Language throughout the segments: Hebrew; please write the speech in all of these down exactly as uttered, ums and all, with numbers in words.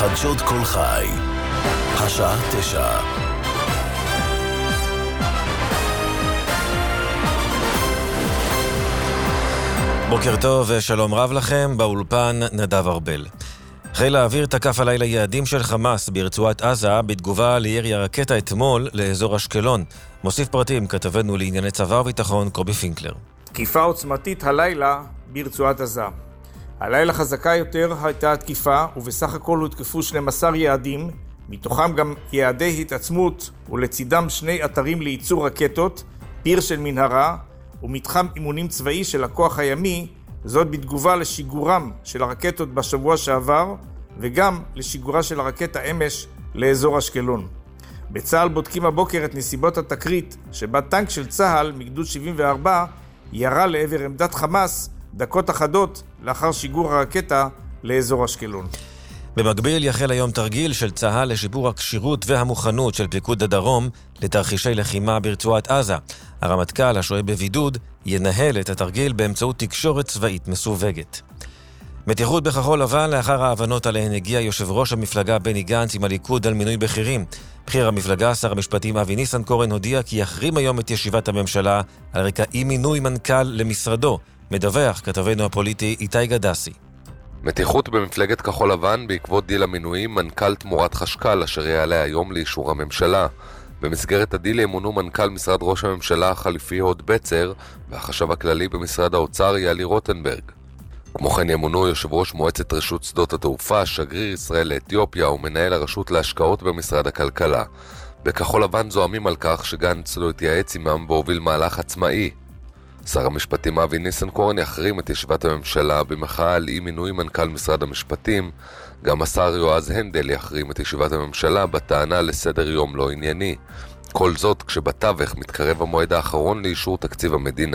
חדשות כל חי, השעה תשע. בוקר טוב ושלום רב לכם, באולפן נדב ארבל. חיל האוויר תקף הלילה יעדים של חמאס ברצועת עזה בתגובה לירי הרקטה אתמול לאזור אשקלון. מוסיף פרטים כתבנו לענייני צבא וביטחון קובי פינקלר. תקיפה עוצמתית הלילה ברצועת עזה. הלילה חזקה יותר הייתה התקיפה, ובסך הכל הותקפו שנים עשר יעדים, מתוכם גם יעדי התעצמות ולצידם שני אתרים לייצור רקטות, פיר של מנהרה ומתחם אימונים צבאי של הכוח הימי, זאת בתגובה לשיגורם של הרקטות בשבוע שעבר וגם לשיגורה של הרקטה אמש לאזור אשקלון. בצה"ל בודקים הבוקר את נסיבות התקרית שבה טנק של צה"ל מגדוד שבעים וארבע ירה לעבר עמדת חמאס דקות אחדות לאחר שיגור הרקטה לאזור אשקלון. במקביל יחל היום תרגיל של צה"ל לשיפור הקשירות והמוכנות של פיקוד הדרום לתרחישי לחימה ברצועת עזה. הרמטכ"ל השוהה בבידוד ינהל את התרגיל באמצעות תקשורת צבאית מסווגת. מתיחות בכחול לבן לאחר ההבנות עליהן הגיע יושב ראש המפלגה בני גנץ עם הליכוד על מינוי בכירים. בכיר המפלגה, שר המשפטים אבי ניסנקורן, הודיע כי יחרים היום את ישיבת הממשלה על רקע אי מינוי מנכ"ל למשרדו. מדווח כתבנו הפוליטי איתי גדסי. מתיחות במפלגת כחול לבן בעקבות דיל המינויים מנכ"ל תמורת חשקל אשר יעלה היום לאישור הממשלה. במסגרת הדיל ימונו מנכ"ל משרד ראש הממשלה החליפי הוד בצר והחשב הכללי במשרד האוצר יאלי רוטנברג. כמו כן ימונו יושב ראש מועצת רשות שדות התעופה, שגריר ישראל לאתיופיה ומנהל הרשות להשקעות במשרד הכלכלה. בכחול לבן זועמים על כך שגנץ לא התייעץ עמם והוביל מהלך עצמאי. שר המשפטים אבי ניסנקורן יחרים את ישיבת הממשלה במחאה על אי מינוי מנכ"ל משרד המשפטים. גם השר יועז הנדל יחרים את ישיבת הממשלה בטענה לסדר יום לא ענייני. כל זאת כשבתווך מתקרב המועד האחרון לאישור תקציב המדינה.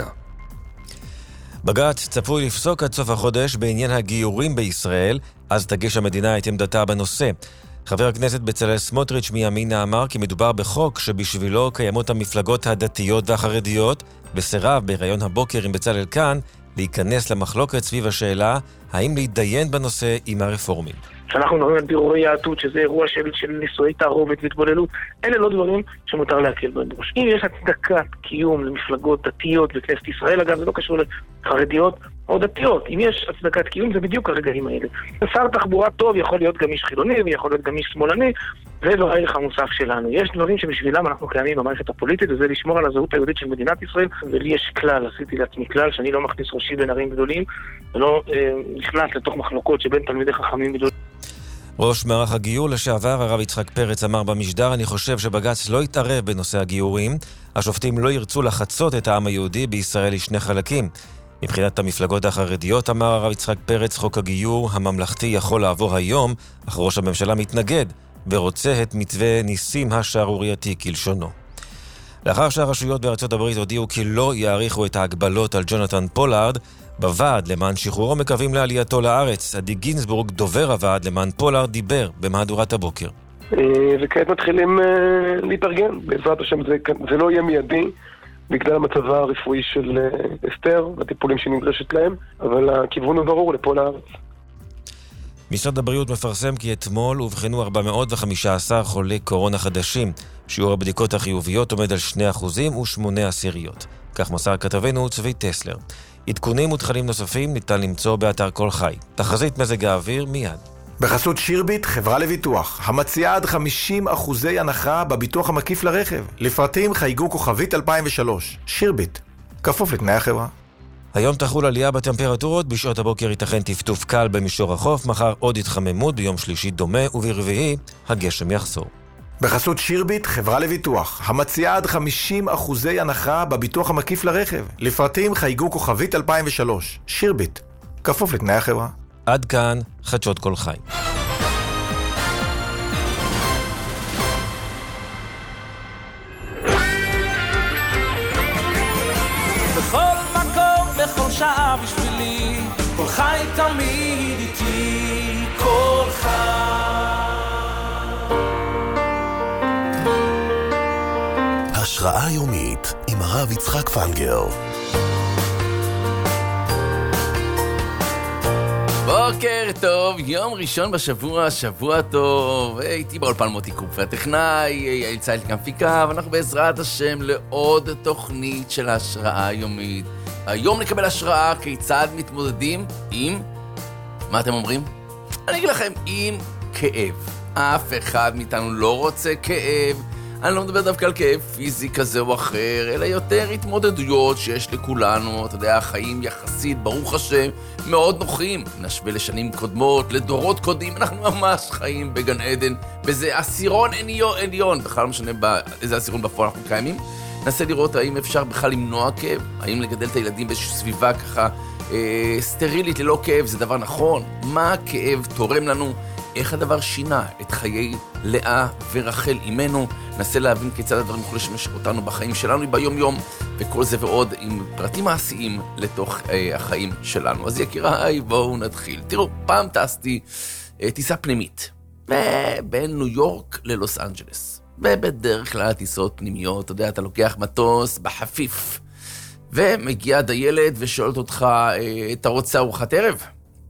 בג"ץ צפוי לפסוק עד סוף החודש בעניין הגיורים בישראל, אז תגיש המדינה את עמדתה בנושא. חבר הכנסת בצלאל סמוטריץ' מימינה אמר כי מדובר בחוק שבשבילו קיימות המפלגות הדתיות והחרדיות, וסירב בראיון הבוקר עם בצלאל כאן להיכנס למחלוקת סביב השאלה האם להתדיין בנושא עם הרפורמים. כשאנחנו מדברים על בירורי יהדות, שזה אירוע של, של נישואי תערובת והתבוללות, אלה לא דברים שמותר להקל בהם בראש. אם יש הצדקת קיום למפלגות דתיות בכנסת ישראל, אגב זה לא קשור לחרדיות או דתיות, אם יש הצדקת קיום זה בדיוק הרגעים האלה. שר תחבורה טוב יכול להיות גם איש חילוני ויכול להיות גם איש שמאלני, זה לא הערך המוסף שלנו. יש דברים שבשבילם אנחנו קיימים במערכת הפוליטית, וזה לשמור על הזהות היהודית של מדינת ישראל, ולי יש כלל, עשיתי לעצמי כלל, שאני לא מכניס ראשי בין ערים גדולים, ולא אה, נכנס לתוך מחלוקות שבין תלמידי חכמים גדולים. ראש מערך הגיור לשעבר, הרב יצחק פרץ, אמר במשדר, אני חושב שבג"ץ לא יתערב בנושא הגיורים. השופטים לא ירצו לחצות את העם היהודי בישראל לשני חלקים. מבחינת המפלגות החרדיות, אמר הרב יצחק פרץ, חוק הגיור הממלכתי יכול לעבור היום, אך ראש הממשלה מתנגד ורוצה את מתווה ניסים השערורייתי כלשונו. לאחר שהרשויות בארצות הברית הודיעו כי לא יאריכו את ההגבלות על ג'ונתן פולארד, בוועד למען שחרורו מקווים לעלייתו לארץ. עדי גינסבורג, דובר הוועד למען פולארד, דיבר במהדורת הבוקר. וכעת מתחילים להתארגן. בעזרת השם זה, זה לא יהיה מיידי, בגלל המצבה הרפואי של אסתר והטיפולים שנדרשת להם, אבל הכיוון הוא ברור לפה לארץ. משרד הבריאות מפרסם כי אתמול הובחנו ארבע מאות וחמישה עשר חולי קורונה חדשים. שיעור הבדיקות החיוביות עומד על שני אחוזים ושמונה עשיריות. כך מסר כתבנו צבי טסלר. עדכונים ותכנים נוספים ניתן למצוא באתר כל חי. תחזית מזג האוויר מיד. בחסות שירביט, חברה לביטוח, המציעה עד חמישים אחוזי הנחה בביטוח המקיף לרכב. לפרטים חייגו כוכבית אלפיים ושלוש. שירביט, כפוף לתנאי החברה. היום תחול עלייה בטמפרטורות, בשעות הבוקר ייתכן טפטוף קל במישור החוף, מחר עוד התחממות, ביום שלישי דומה, וברביעי הגשם יחזור. בחסות שירביט, חברה לביטוח, המציעה עד חמישים אחוזי הנחה בביטוח המקיף לרכב. לפרטים חייגו כוכבית אלפיים ושלוש. שירביט, כפוף לתנאי החברה. עד כאן חדשות כל חי. בכל מקום, בכל שעה בשבילי, כל חי תמיד איתי, כל חי. השראה יומית עם הרב יצחק פנגר. בוקר טוב, יום ראשון בשבוע, שבוע טוב. הייתי באולפן מוטי קופר, הטכנאי, יעל צייל כמפיקה, ואנחנו בעזרת השם לעוד תוכנית של ההשראה היומית. היום נקבל השראה כיצד מתמודדים עם, מה אתם אומרים? אני אגיד לכם, עם כאב. אף אחד מאיתנו לא רוצה כאב. אני לא מדבר דווקא על כאב פיזי כזה או אחר, אלא יותר התמודדויות שיש לכולנו. אתה יודע, החיים יחסית, ברוך השם, מאוד נוחים. נשווה לשנים קודמות, לדורות קודמים, אנחנו ממש חיים בגן עדן, וזה עשירון עליון, עליון. בכלל לא משנה באיזה עשירון בפועל אנחנו קיימים. ננסה לראות האם אפשר בכלל למנוע כאב, האם לגדל את הילדים באיזושהי סביבה ככה אה, סטרילית ללא כאב, זה דבר נכון. מה הכאב תורם לנו? איך הדבר שינה את חיי לאה ורחל אימנו? ננסה להבין כיצד הדברים יכולים לשמש אותנו בחיים שלנו ביום יום, וכל זה ועוד עם פרטים מעשיים לתוך אה, החיים שלנו. אז יקיריי, בואו נתחיל. תראו, פעם טסתי אה, טיסה פנימית בין ניו יורק ללוס אנג'לס, ובדרך כלל טיסות פנימיות, אתה יודע, אתה לוקח מטוס בחפיף, ומגיע דיילת ושואלת אותך, אה, אתה רוצה ארוחת ערב?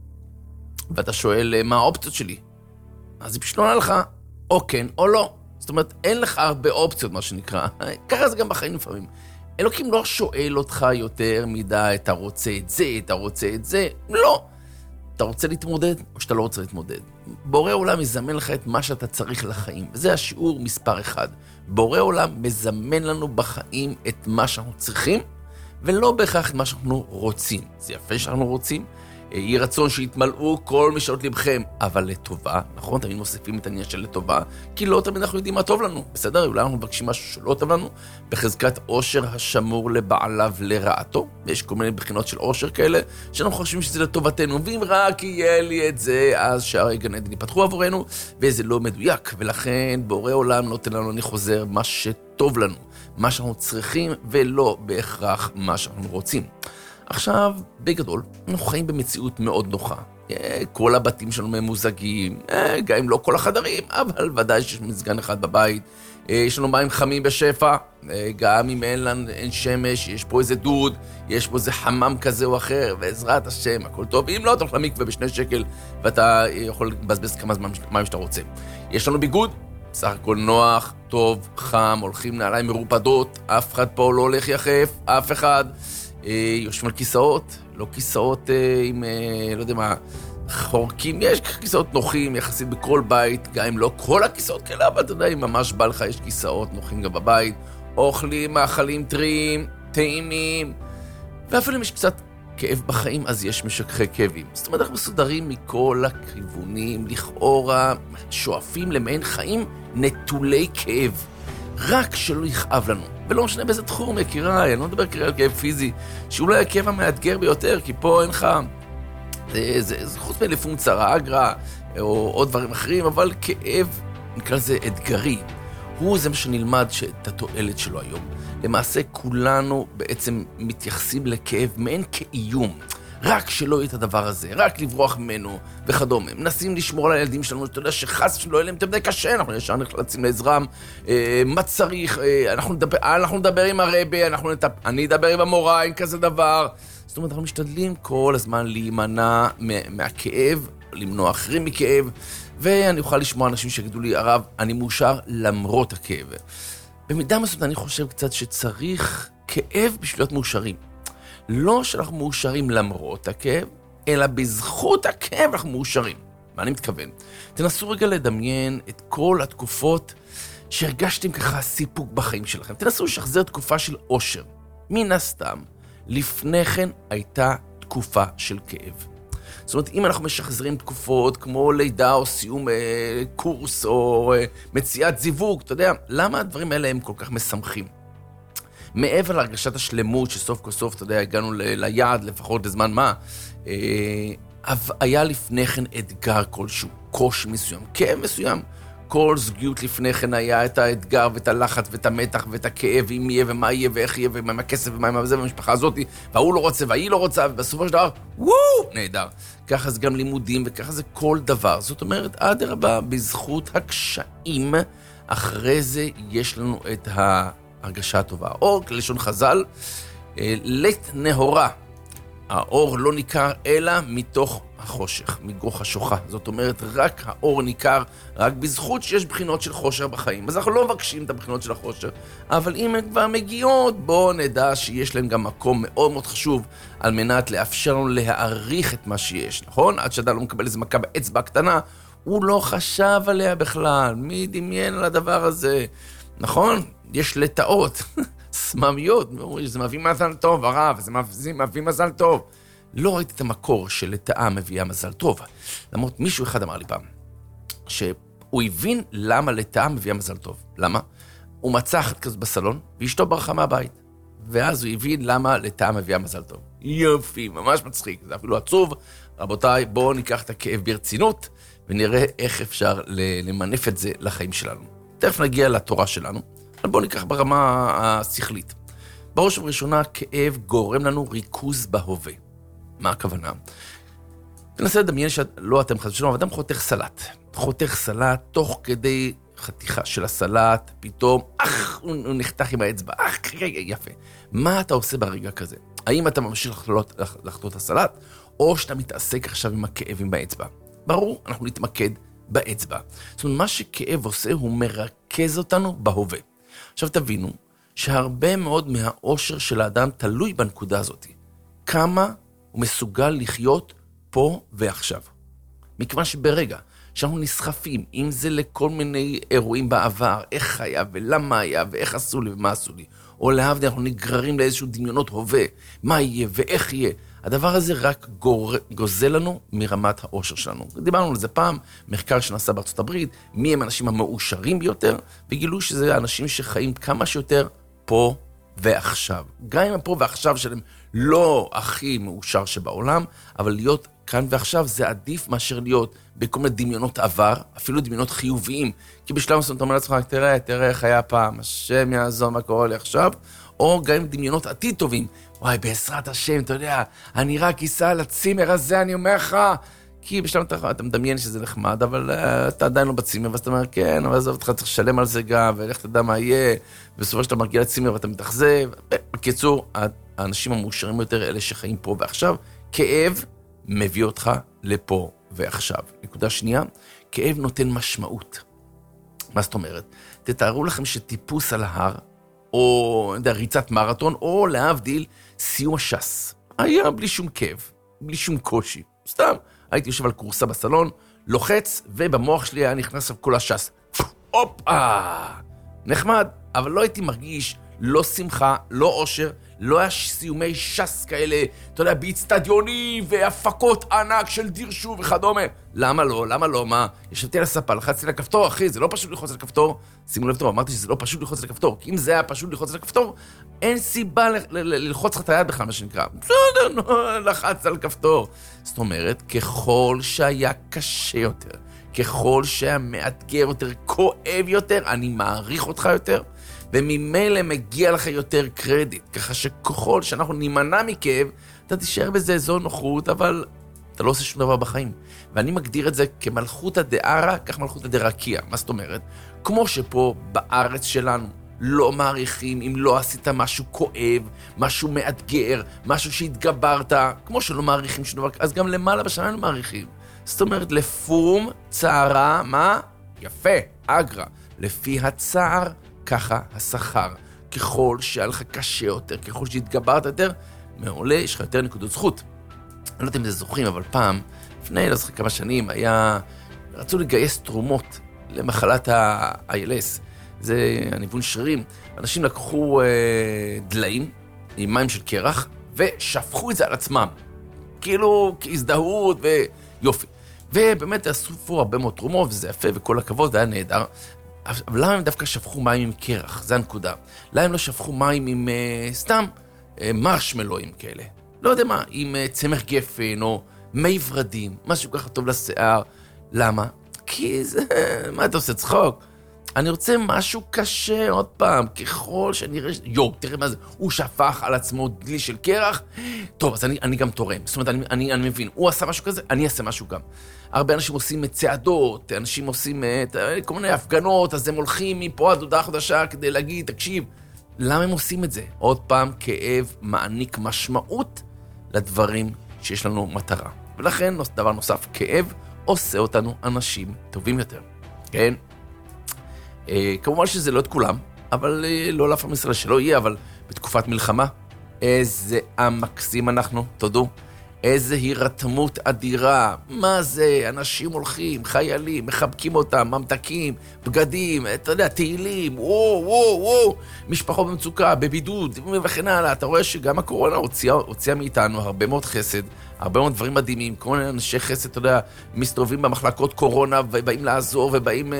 ואתה שואל, מה האופציות שלי? אז היא פשוט עונה לך, או כן או לא. זאת אומרת, אין לך הרבה אופציות, מה שנקרא. ככה זה גם בחיים לפעמים. אלוקים לא שואל אותך יותר מדי, אתה רוצה את זה, אתה רוצה את זה. לא. אתה רוצה להתמודד, או שאתה לא רוצה להתמודד. בורא עולם מזמן לך את מה שאתה צריך לחיים. וזה השיעור מספר אחד. בורא עולם מזמן לנו בחיים את מה שאנחנו צריכים, ולא בהכרח את מה שאנחנו רוצים. זה יפה שאנחנו רוצים. יהיה רצון שיתמלאו כל משאלות לבכם, אבל לטובה, נכון? תמיד מוסיפים את העניין של לטובה, כי לא תמיד אנחנו יודעים מה טוב לנו, בסדר? אולי אנחנו מבקשים משהו שלא טוב לנו, בחזקת עושר השמור לבעליו לרעתו, ויש כל מיני בחינות של עושר כאלה, שאנחנו חושבים שזה לטובתנו, ואם רק יהיה לי את זה, אז שערי גן עדן ייפתחו עבורנו, וזה לא מדויק, ולכן בורא עולם נותן לנו, אני חוזר, מה שטוב לנו, מה שאנחנו צריכים, ולא בהכרח מה שאנחנו רוצים. עכשיו, בגדול, אנחנו חיים במציאות מאוד נוחה. כל הבתים שלנו ממוזגים, גם אם לא כל החדרים, אבל ודאי שיש מזגן אחד בבית. יש לנו מים חמים בשפע, גם אם אין, לנו, אין שמש, יש פה איזה דוד, יש פה איזה חמם כזה או אחר, ועזרת השם, הכל טוב. ואם לא, אתה הולך למקווה בשני שקל, ואתה יכול לבזבז כמה זמן מים שאתה רוצה. יש לנו ביגוד, סך הכל נוח, טוב, חם, הולכים נעליים מרופדות, אף אחד פה לא הולך יחף, אף אחד. יושבים על כיסאות, לא כיסאות עם, לא יודע מה, חורקים, יש כיסאות נוחים יחסית בכל בית, גם אם לא כל הכיסאות כאלה, אבל אתה יודע, אם ממש בא לך, יש כיסאות נוחים גם בבית, אוכלים, מאכלים טריים, טעימים, ואפילו אם יש קצת כאב בחיים, אז יש משככי כאבים. זאת אומרת, אנחנו מסודרים מכל הכיוונים, לכאורה, שואפים למעין חיים נטולי כאב, רק שלא יכאב לנו. ולא משנה באיזה תחום, יקיריי, אני לא מדבר כרגע על כאב פיזי, שאולי הכאב המאתגר ביותר, כי פה אין לך, זה, זה, זה חוץ מלפום צרה, אגרה, או עוד דברים אחרים, אבל כאב, נקרא לזה אתגרי, הוא זה מה שנלמד את התועלת שלו היום. למעשה כולנו בעצם מתייחסים לכאב מעין כאיום, רק שלא יהיה את הדבר הזה, רק לברוח ממנו וכדומה. מנסים לשמור על הילדים שלנו, אתה יודע שחס שלא יהיה להם תמדי קשה, אנחנו ישר נחלצים לעזרם, אה, מה צריך, אה, אנחנו, נדבר, אנחנו נדבר עם הרבי, אנחנו נטפ... אני אדבר עם המורה, אין כזה דבר. זאת אומרת, אנחנו משתדלים כל הזמן להימנע מהכאב, למנוע אחרים מכאב, ואני אוכל לשמוע אנשים שיגידו לי, הרב, אני מאושר למרות הכאב. במידה מסוימת אני חושב קצת שצריך כאב בשביל להיות מאושרים. לא שאנחנו מאושרים למרות הכאב, אלא בזכות הכאב אנחנו מאושרים. מה אני מתכוון? תנסו רגע לדמיין את כל התקופות שהרגשתם ככה סיפוק בחיים שלכם. תנסו לשחזר תקופה של אושר. מן הסתם, לפני כן הייתה תקופה של כאב. זאת אומרת, אם אנחנו משחזרים תקופות כמו לידה או סיום אה, קורס או אה, מציאת זיווג, אתה יודע, למה הדברים האלה הם כל כך משמחים? מעבר להרגשת השלמות שסוף כל סוף, אתה יודע, הגענו ל- ליעד, לפחות לזמן מה, אה, היה לפני כן אתגר כלשהו, קושי מסוים, כאב מסוים. כל זוגיות לפני כן היה את האתגר ואת הלחץ ואת המתח ואת הכאב, אם יהיה ומה יהיה ואיך יהיה ומה עם הכסף ומה עם זה במשפחה הזאת, והוא לא רוצה והיא לא רוצה, ובסופו של דבר, וואו, נהדר. ככה זה גם לימודים וככה זה כל דבר. זאת אומרת, עד הרבה, בזכות הקשיים, אחרי זה יש לנו את ההרגשה הטובה. או לשון חז"ל, לית נהורה. האור לא ניכר אלא מתוך החושך, מגוך השוחה. זאת אומרת, רק האור ניכר, רק בזכות שיש בחינות של חושך בחיים. אז אנחנו לא מבקשים את הבחינות של החושך, אבל אם הן כבר מגיעות, בואו נדע שיש להן גם מקום מאוד מאוד חשוב, על מנת לאפשר לנו להעריך את מה שיש, נכון? עד שאדם לא מקבל איזה מכה באצבע קטנה, הוא לא חשב עליה בכלל. מי דמיין על הדבר הזה? נכון? יש לטעות, סממיות, זה מביא מזל טוב, הרב, זה מביא מזל טוב. לא ראיתי את המקור של לטעה מביאה מזל טוב. למרות מישהו אחד אמר לי פעם, שהוא הבין למה לטעה מביאה מזל טוב. למה? הוא מצא אחת כזאת בסלון, ואשתו ברחה מהבית. ואז הוא הבין למה לטעה מביאה מזל טוב. יופי, ממש מצחיק, זה אפילו עצוב. רבותיי, בואו ניקח את הכאב ברצינות, ונראה איך אפשר למנף את זה לחיים שלנו. תכף נגיע לתורה שלנו, אבל בואו ניקח ברמה השכלית. בראש ובראשונה, כאב גורם לנו ריכוז בהווה. מה הכוונה? תנסה לדמיין שלא אתם חזו שלום, אבל אדם חותך סלט. חותך סלט, תוך כדי חתיכה של הסלט, פתאום, אך, הוא נחתך עם האצבע, אך, יפה. מה אתה עושה ברגע כזה? האם אתה ממשיך לחתות את הסלט, או שאתה מתעסק עכשיו עם הכאבים באצבע? ברור, אנחנו נתמקד באצבע. זאת אומרת, מה שכאב עושה, הוא מרכז אותנו בהווה. עכשיו תבינו, שהרבה מאוד מהאושר של האדם תלוי בנקודה הזאת. כמה הוא מסוגל לחיות פה ועכשיו. מכיוון שברגע שאנחנו נסחפים, אם זה לכל מיני אירועים בעבר, איך היה ולמה היה ואיך עשו לי ומה עשו לי, או להבדיל אנחנו נגררים לאיזשהו דמיונות הווה, מה יהיה ואיך יהיה, הדבר הזה רק גור... גוזל לנו מרמת האושר שלנו. דיברנו על זה פעם, מחקר שנעשה בארצות הברית, מי הם האנשים המאושרים ביותר, וגילו שזה האנשים שחיים כמה שיותר פה ועכשיו. גם אם פה ועכשיו שלהם לא הכי מאושר שבעולם, אבל להיות כאן ועכשיו זה עדיף מאשר להיות בכל מיני דמיונות עבר, אפילו דמיונות חיוביים. כי בשלב מסוים אתה אומר לעצמך, תראה, תראה איך היה פעם, השם יעזור מה קורה לי עכשיו, או גם דמיונות עתיד טובים. וואי, בעזרת השם, אתה יודע, אני רק אסע לצימר הזה, אני אומר לך, כי בשלב אתה, אתה מדמיין שזה נחמד, אבל uh, אתה עדיין לא בצימר, ואז אתה אומר, כן, אבל עזוב אותך, צריך לשלם על זה גם, ולך תדע מה יהיה, בסופו שאתה מגיע לצימר ואתה מתאכזב. בקיצור, האנשים המאושרים יותר, אלה שחיים פה ועכשיו, כאב מביא אותך לפה ועכשיו. נקודה שנייה, כאב נותן משמעות. מה זאת אומרת? תתארו לכם שטיפוס על ההר, או יודע, ריצת מרתון, או להבדיל סיום השס. היה בלי שום כאב, בלי שום קושי. סתם, הייתי יושב על קורסה בסלון, לוחץ, ובמוח שלי היה נכנס כל השס. הופה! נחמד, אבל לא הייתי מרגיש לא שמחה, לא אושר, לא היה סיומי שס כאלה, אתה יודע, באצטדיונים והפקות ענק של דירשו וכדומה. למה לא? למה לא? מה? ישבתי על הספה, לחצתי על הכפתור, אחי, זה לא פשוט ללחוץ על הכפתור. שימו לב טוב, אמרתי שזה לא פשוט ללחוץ על הכפתור, כי אם זה היה פשוט ללחוץ על הכפתור, אין סיבה ללחוץ לך את היד בכלל, מה שנקרא. בסדר, לחץ על כפתור. זאת אומרת, ככל שהיה קשה יותר, ככל שהיה מאתגר יותר, כואב יותר, אני מעריך אותך יותר, וממילא מגיע לך יותר קרדיט, ככה שככל שאנחנו נימנע מכאב, אתה תישאר בזה אזור נוחות, אבל אתה לא עושה שום דבר בחיים. ואני מגדיר את זה כמלכות הדערה, כך מלכות הדרקיה. מה זאת אומרת? כמו שפה בארץ שלנו לא מעריכים אם לא עשית משהו כואב, משהו מאתגר, משהו שהתגברת, כמו שלא מעריכים שום דבר, אז גם למעלה בשנה לא מעריכים. זאת אומרת, לפום, צערה, מה? יפה, אגרה. לפי הצער, ככה השכר. ככל שהיה לך קשה יותר, ככל שהתגברת יותר, מעולה, יש לך יותר נקודות זכות. אני לא יודעת אם זה זוכרים, אבל פעם, לפני, לא זוכר כמה שנים, היה, רצו לגייס תרומות למחלת ה-איי אל אס. זה הניוון שרירים. אנשים לקחו אה, דליים עם מים של קרח, ושפכו את זה על עצמם. כאילו, כהזדהות ויופי. ובאמת עשו הרבה מאוד תרומות, וזה יפה, וכל הכבוד, זה היה נהדר. אבל למה הם דווקא שפכו מים עם קרח? זה הנקודה. למה הם לא שפכו מים עם uh, סתם uh, מרשמלואים כאלה? לא יודע מה, עם uh, צמר גפן או מי ורדים, משהו ככה טוב לשיער. למה? כי זה... מה אתה עושה? צחוק. אני רוצה משהו קשה עוד פעם, ככל שנראה... יו, תראה מה זה, הוא שפך על עצמו דלי של קרח. טוב, אז אני, אני גם תורם. זאת אומרת, אני, אני, אני מבין, הוא עשה משהו כזה, אני אעשה משהו גם. הרבה אנשים עושים צעדות, אנשים עושים כל מיני הפגנות, אז הם הולכים מפה עד הודעה חדשה כדי להגיד, תקשיב, למה הם עושים את זה? עוד פעם, כאב מעניק משמעות לדברים שיש לנו מטרה. ולכן, דבר נוסף, כאב עושה אותנו אנשים טובים יותר. כן? אה, כמובן שזה לא את כולם, אבל אה, לא לאף עם ישראל שלא יהיה, אבל בתקופת מלחמה, איזה המקסים אנחנו, תודו. איזה הירתמות אדירה, מה זה, אנשים הולכים, חיילים, מחבקים אותם, ממתקים, בגדים, אתה יודע, תהילים, וואו, וואו, וואו, משפחות במצוקה, בבידוד, וכן הלאה. אתה רואה שגם הקורונה הוציאה, הוציאה מאיתנו הרבה מאוד חסד, הרבה מאוד דברים מדהימים, כל מיני אנשי חסד, אתה יודע, מסתובבים במחלקות קורונה, ובאים לעזור, ובאים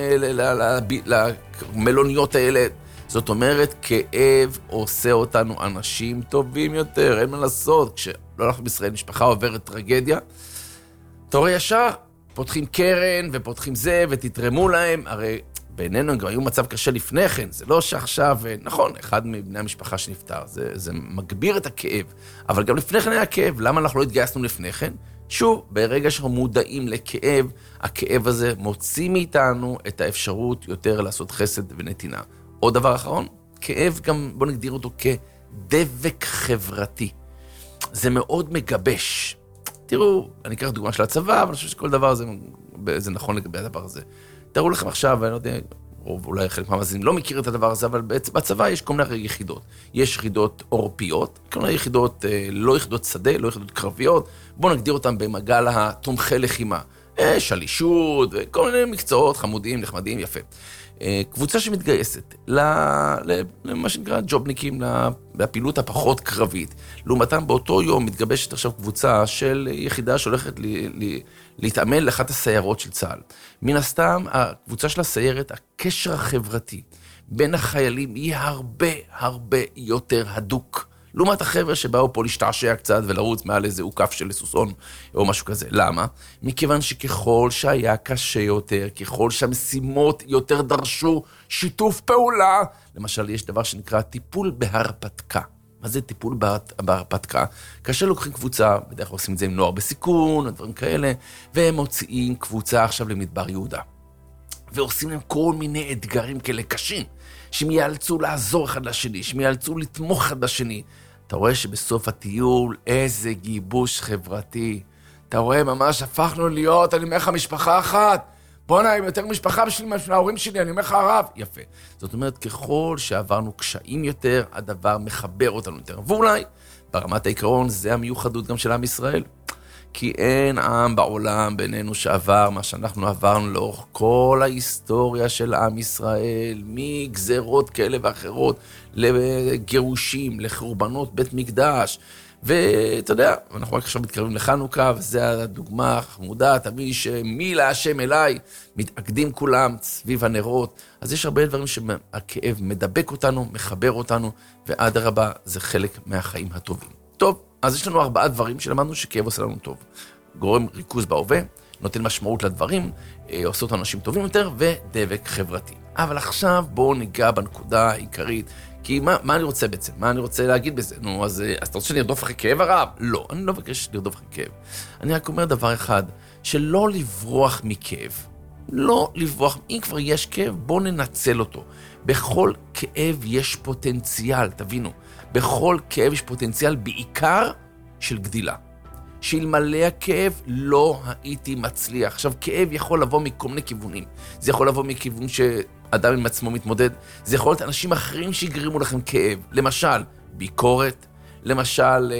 למלוניות האלה. זאת אומרת, כאב עושה אותנו אנשים טובים יותר, אין מה לעשות. כשלא הולך בישראל, משפחה עוברת טרגדיה, אתה רואה ישר, פותחים קרן ופותחים זה ותתרמו להם, הרי בינינו גם היו מצב קשה לפני כן, זה לא שעכשיו, נכון, אחד מבני המשפחה שנפטר, זה, זה מגביר את הכאב, אבל גם לפני כן היה כאב, למה אנחנו לא התגייסנו לפני כן? שוב, ברגע שאנחנו מודעים לכאב, הכאב הזה מוציא מאיתנו את האפשרות יותר לעשות חסד ונתינה. עוד דבר אחרון, כאב גם, בוא נגדיר אותו כדבק חברתי. זה מאוד מגבש. תראו, אני אקח דוגמה של הצבא, אבל אני חושב שכל דבר זה, זה נכון לגבי הדבר הזה. תראו לכם עכשיו, אני לא יודע, או אולי חלק מהמאזינים לא מכיר את הדבר הזה, אבל בעצם בצבא יש כל מיני יחידות. יש יחידות עורפיות, כל מיני יחידות, לא יחידות שדה, לא יחידות קרביות, בואו נגדיר אותם במעגל התומכי לחימה. שלישות, וכל מיני מקצועות חמודיים, נחמדיים, יפה. קבוצה שמתגייסת למה שנקרא ג'ובניקים, לפעילות הפחות קרבית. לעומתם באותו יום מתגבשת עכשיו קבוצה של יחידה שהולכת להתאמן לאחת הסיירות של צה"ל. מן הסתם, הקבוצה של הסיירת, הקשר החברתי בין החיילים היא הרבה הרבה יותר הדוק. לעומת החבר'ה שבאו פה להשתעשע קצת ולרוץ מעל איזה עוקף של סוסון או משהו כזה. למה? מכיוון שככל שהיה קשה יותר, ככל שהמשימות יותר דרשו שיתוף פעולה, למשל יש דבר שנקרא טיפול בהרפתקה. מה זה טיפול בהרפתקה? כאשר לוקחים קבוצה, בדרך כלל עושים את זה עם נוער בסיכון, דברים כאלה, והם מוציאים קבוצה עכשיו למדבר יהודה. ועושים להם כל מיני אתגרים כאלה קשים, שהם יאלצו לעזור אחד לשני, שהם יאלצו לתמוך אחד לשני. אתה רואה שבסוף הטיול, איזה גיבוש חברתי. אתה רואה, ממש הפכנו להיות, אני אומר לך, משפחה אחת. בוא נעים, יותר משפחה בשביל ההורים שלי, אני אומר לך הרב. יפה. זאת אומרת, ככל שעברנו קשיים יותר, הדבר מחבר אותנו יותר. ואולי, ברמת העיקרון, זה המיוחדות גם של עם ישראל. כי אין עם בעולם בינינו שעבר מה שאנחנו עברנו לאורך כל ההיסטוריה של עם ישראל, מגזרות כאלה ואחרות, לגירושים, לחורבנות בית מקדש. ואתה יודע, אנחנו רק עכשיו מתקרבים לחנוכה, וזה הדוגמה החמודה, תמיד שמי להשם אליי, מתאגדים כולם סביב הנרות. אז יש הרבה דברים שהכאב מדבק אותנו, מחבר אותנו, ועד הרבה זה חלק מהחיים הטובים. טוב, אז יש לנו ארבעה דברים שלמדנו שכאב עושה לנו טוב. גורם ריכוז בהווה, נותן משמעות לדברים, עושה אותנו אנשים טובים יותר, ודבק חברתי. אבל עכשיו בואו ניגע בנקודה העיקרית, כי מה, מה אני רוצה בעצם? מה אני רוצה להגיד בזה? נו, אז, אז אתה רוצה שנרדוף אחרי כאב הרב? לא, אני לא מבקש לרדוף אחרי כאב. אני רק אומר דבר אחד, שלא לברוח מכאב. לא לברוח, אם כבר יש כאב, בואו ננצל אותו. בכל כאב יש פוטנציאל, תבינו. בכל כאב יש פוטנציאל בעיקר של גדילה. שאלמלא הכאב לא הייתי מצליח. עכשיו, כאב יכול לבוא מכל מיני כיוונים. זה יכול לבוא מכיוון שאדם עם עצמו מתמודד. זה יכול להיות אנשים אחרים שיגרימו לכם כאב. למשל, ביקורת. למשל,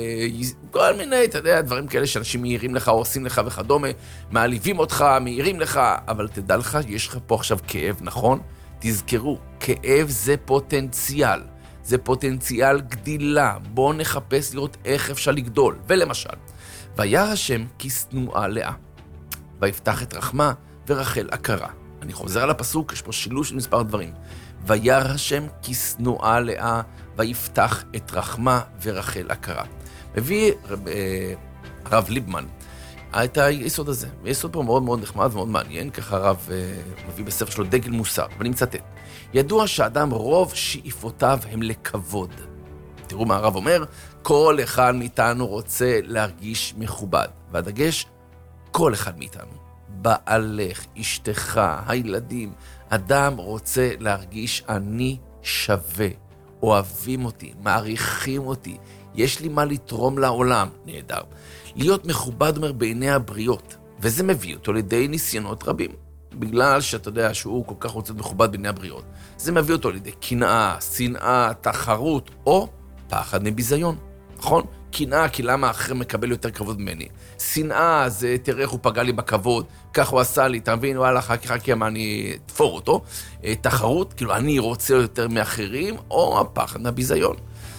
כל מיני, אתה יודע, דברים כאלה שאנשים מעירים לך, עושים לך וכדומה, מעליבים אותך, מעירים לך, אבל תדע לך, יש לך פה עכשיו כאב, נכון? תזכרו, כאב זה פוטנציאל. זה פוטנציאל גדילה. בואו נחפש לראות איך אפשר לגדול. ולמשל, וירא השם כי שנואה לאה, ויפתח את רחמה ורחל עקרה. אני חוזר על הפסוק, יש פה שילוש של מספר דברים. וירא השם כי שנואה לאה, ויפתח את רחמה ורחל עקרה. מביא רב, הרב ליבמן את היסוד הזה. היסוד פה מאוד מאוד נחמד ומאוד מעניין, ככה הרב מביא בספר שלו דגל מוסר, ואני מצטט. ידוע שאדם רוב שאיפותיו הם לכבוד. תראו מה הרב אומר, כל אחד מאיתנו רוצה להרגיש מכובד. והדגש, כל אחד מאיתנו. בעלך, אשתך, הילדים, אדם רוצה להרגיש אני שווה, אוהבים אותי, מעריכים אותי, יש לי מה לתרום לעולם, נהדר. להיות מכובד אומר בעיני הבריות, וזה מביא אותו לידי ניסיונות רבים. בגלל שאתה יודע שהוא כל כך רוצה מכובד בעיני הבריות. זה מביא אותו לידי קנאה, שנאה, תחרות, או פחד מביזיון. נכון? קנאה, כי למה האחר מקבל יותר כבוד ממני? שנאה, זה תראה איך הוא פגע לי בכבוד, כך הוא עשה לי, אתה מבין? וואלה, חכי חכי, מה אני תפור אותו? תחרות, כאילו אני רוצה יותר מאחרים, או הפחד מהביזיון.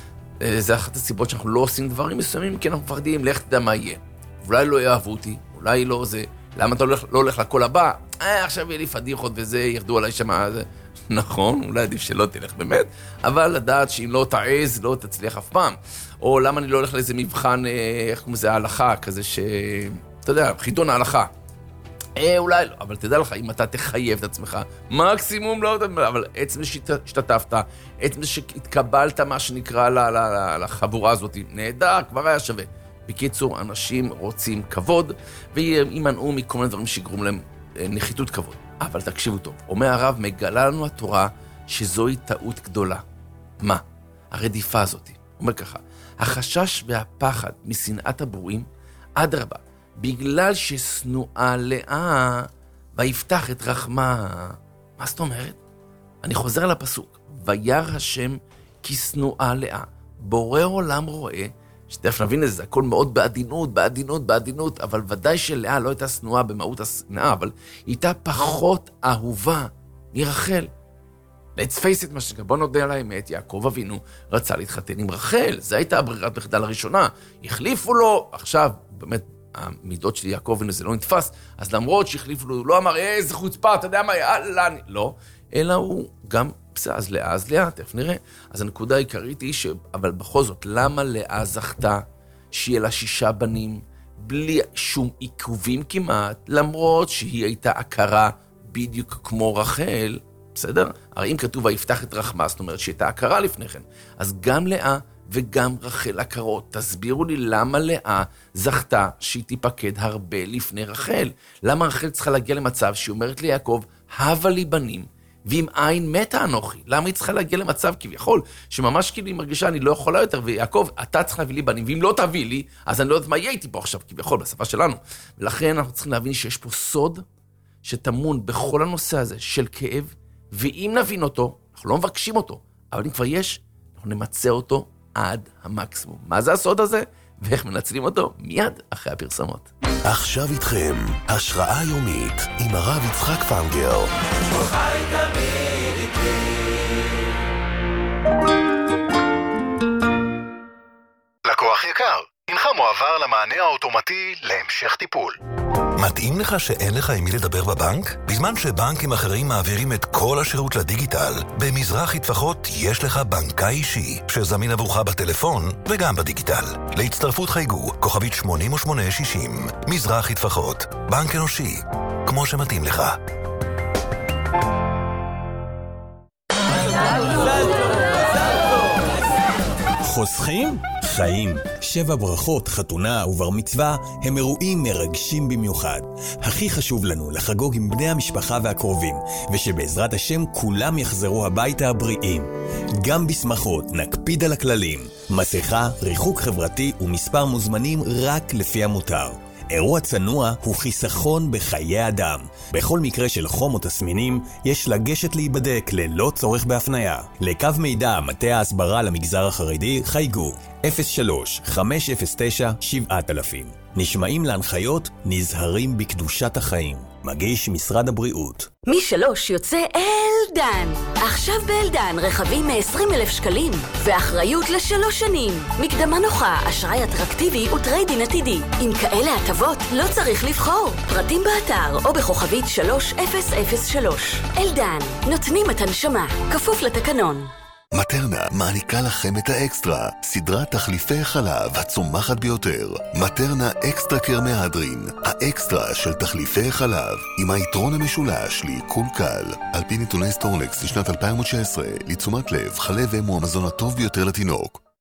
זה אחת הסיבות שאנחנו לא עושים דברים מסוימים, כי אנחנו מפחדים, לך תדע מה יהיה. אולי לא יאהבו אותי, אולי לא זה. למה אתה לא הולך, לא הולך לקול הבא? אה, עכשיו יהיה לי פדיחות וזה, ירדו עליי שמה. זה... נכון, אולי עדיף שלא תלך באמת, אבל לדעת שאם לא תעז, לא תצליח אף פעם. או למה אני לא הולך לאיזה מבחן, איך קוראים לזה, ההלכה, כזה ש... אתה יודע, חידון ההלכה. אה, אולי לא, אבל תדע לך, אם אתה תחייב את עצמך, מקסימום לא, אבל עצם שהשתתפת, עצם שהתקבלת מה שנקרא לחבורה הזאת, נהדר, כבר היה שווה. בקיצור, אנשים רוצים כבוד, וימנעו מכל מיני דברים שיגרום להם נחיתות כבוד. אבל תקשיבו טוב, אומר הרב, מגלה לנו התורה שזוהי טעות גדולה. מה? הרדיפה הזאת. אומר ככה, החשש והפחד משנאת הברואים, אדרבה, בגלל ששנואה לאה, ויפתח את רחמה. מה זאת אומרת? אני חוזר לפסוק, וירא השם כי שנואה לאה. בורא עולם רואה, שתכף נבין את זה, הכל מאוד בעדינות, בעדינות, בעדינות, אבל ודאי שלאה לא הייתה שנואה במהות השנאה, אבל היא הייתה פחות אהובה מרחל. let's face it, מה שגם בוא נודה על האמת, יעקב אבינו רצה להתחתן עם רחל, זו הייתה הברירת מחדל הראשונה, החליפו לו, עכשיו, באמת, המידות של יעקב אבינו זה לא נתפס, אז למרות שהחליפו לו, הוא לא אמר, איזה חוצפה, אתה יודע מה, יאללה, לא, אלא הוא גם, בסדר, אז לאה, אז לאה, תכף נראה. אז הנקודה העיקרית היא ש... אבל בכל זאת, למה לאה זכתה שיהיה לה שישה בנים, בלי שום עיכובים כמעט, למרות שהיא הייתה הכרה בדיוק כמו רחל, בסדר? הרי אם כתוב ויפתח את רחמה, זאת אומרת שהיא הייתה הכרה לפני כן. אז גם לאה וגם רחל הכרות, תסבירו לי למה לאה זכתה שהיא תיפקד הרבה לפני רחל. למה רחל צריכה להגיע למצב שהיא אומרת ליעקב, הבה לי בנים, ואם עין מתה אנוכי, למה היא צריכה להגיע למצב כביכול, שממש כאילו היא מרגישה, אני לא יכולה יותר, ויעקב, אתה צריך להביא לי בנים, ואם לא תביא לי, אז אני לא יודעת מה יהיה איתי פה עכשיו, כביכול, בשפה שלנו. ולכן אנחנו צריכים להבין שיש פה סוד, שטמון בכל הנושא הזה של כאב, ואם נבין אותו, אנחנו לא מבקשים אותו, אבל אם כבר יש, אנחנו נמצא אותו עד המקסימום. מה זה הסוד הזה? ואיך מנצלים אותו? מיד אחרי הפרסומות. עכשיו איתכם, השראה יומית עם הרב יצחק פנגר. חי תמיד איתי. לקוח יקר, הנך מועבר למענה האוטומטי להמשך טיפול. מתאים לך שאין לך עם מי לדבר בבנק? בזמן שבנקים אחרים מעבירים את כל השירות לדיגיטל, במזרחי טפחות יש לך בנקאי אישי, שזמין עבורך בטלפון וגם בדיגיטל. להצטרפות חייגו, כוכבית שמונים ושמונה שישים, מזרחי טפחות, בנק אנושי, כמו שמתאים לך. חוסכים? חיים. שבע ברכות, חתונה ובר מצווה הם אירועים מרגשים במיוחד. הכי חשוב לנו לחגוג עם בני המשפחה והקרובים, ושבעזרת השם כולם יחזרו הביתה הבריאים. גם בשמחות נקפיד על הכללים. מסכה, ריחוק חברתי ומספר מוזמנים רק לפי המותר. אירוע צנוע הוא חיסכון בחיי אדם. בכל מקרה של חום או תסמינים, יש לגשת להיבדק ללא צורך בהפניה. לקו מידע מטה ההסברה למגזר החרדי חייגו אפס שלוש חמש אפס תשע שבעת אלפים. נשמעים להנחיות, נזהרים בקדושת החיים. מגיש משרד הבריאות. משלוש יוצא אלדן. עכשיו באלדן רכבים מ-עשרים אלף שקלים ואחריות לשלוש שנים. מקדמה נוחה, אשראי אטרקטיבי וטריידין עתידי. עם כאלה הטבות לא צריך לבחור. פרטים באתר או בכוכבית שלוש אפס אפס שלוש. אלדן, נותנים את הנשמה, כפוף לתקנון. מטרנה מעניקה לכם את האקסטרה, סדרת תחליפי חלב הצומחת ביותר. מטרנה אקסטרה קר מהדרין, האקסטרה של תחליפי חלב, עם היתרון המשולש לעיכול קל. על פי נתוני סטורנקס לשנת אלפיים תשע עשרה, לתשומת לב, חלב אם הוא המזון הטוב ביותר לתינוק.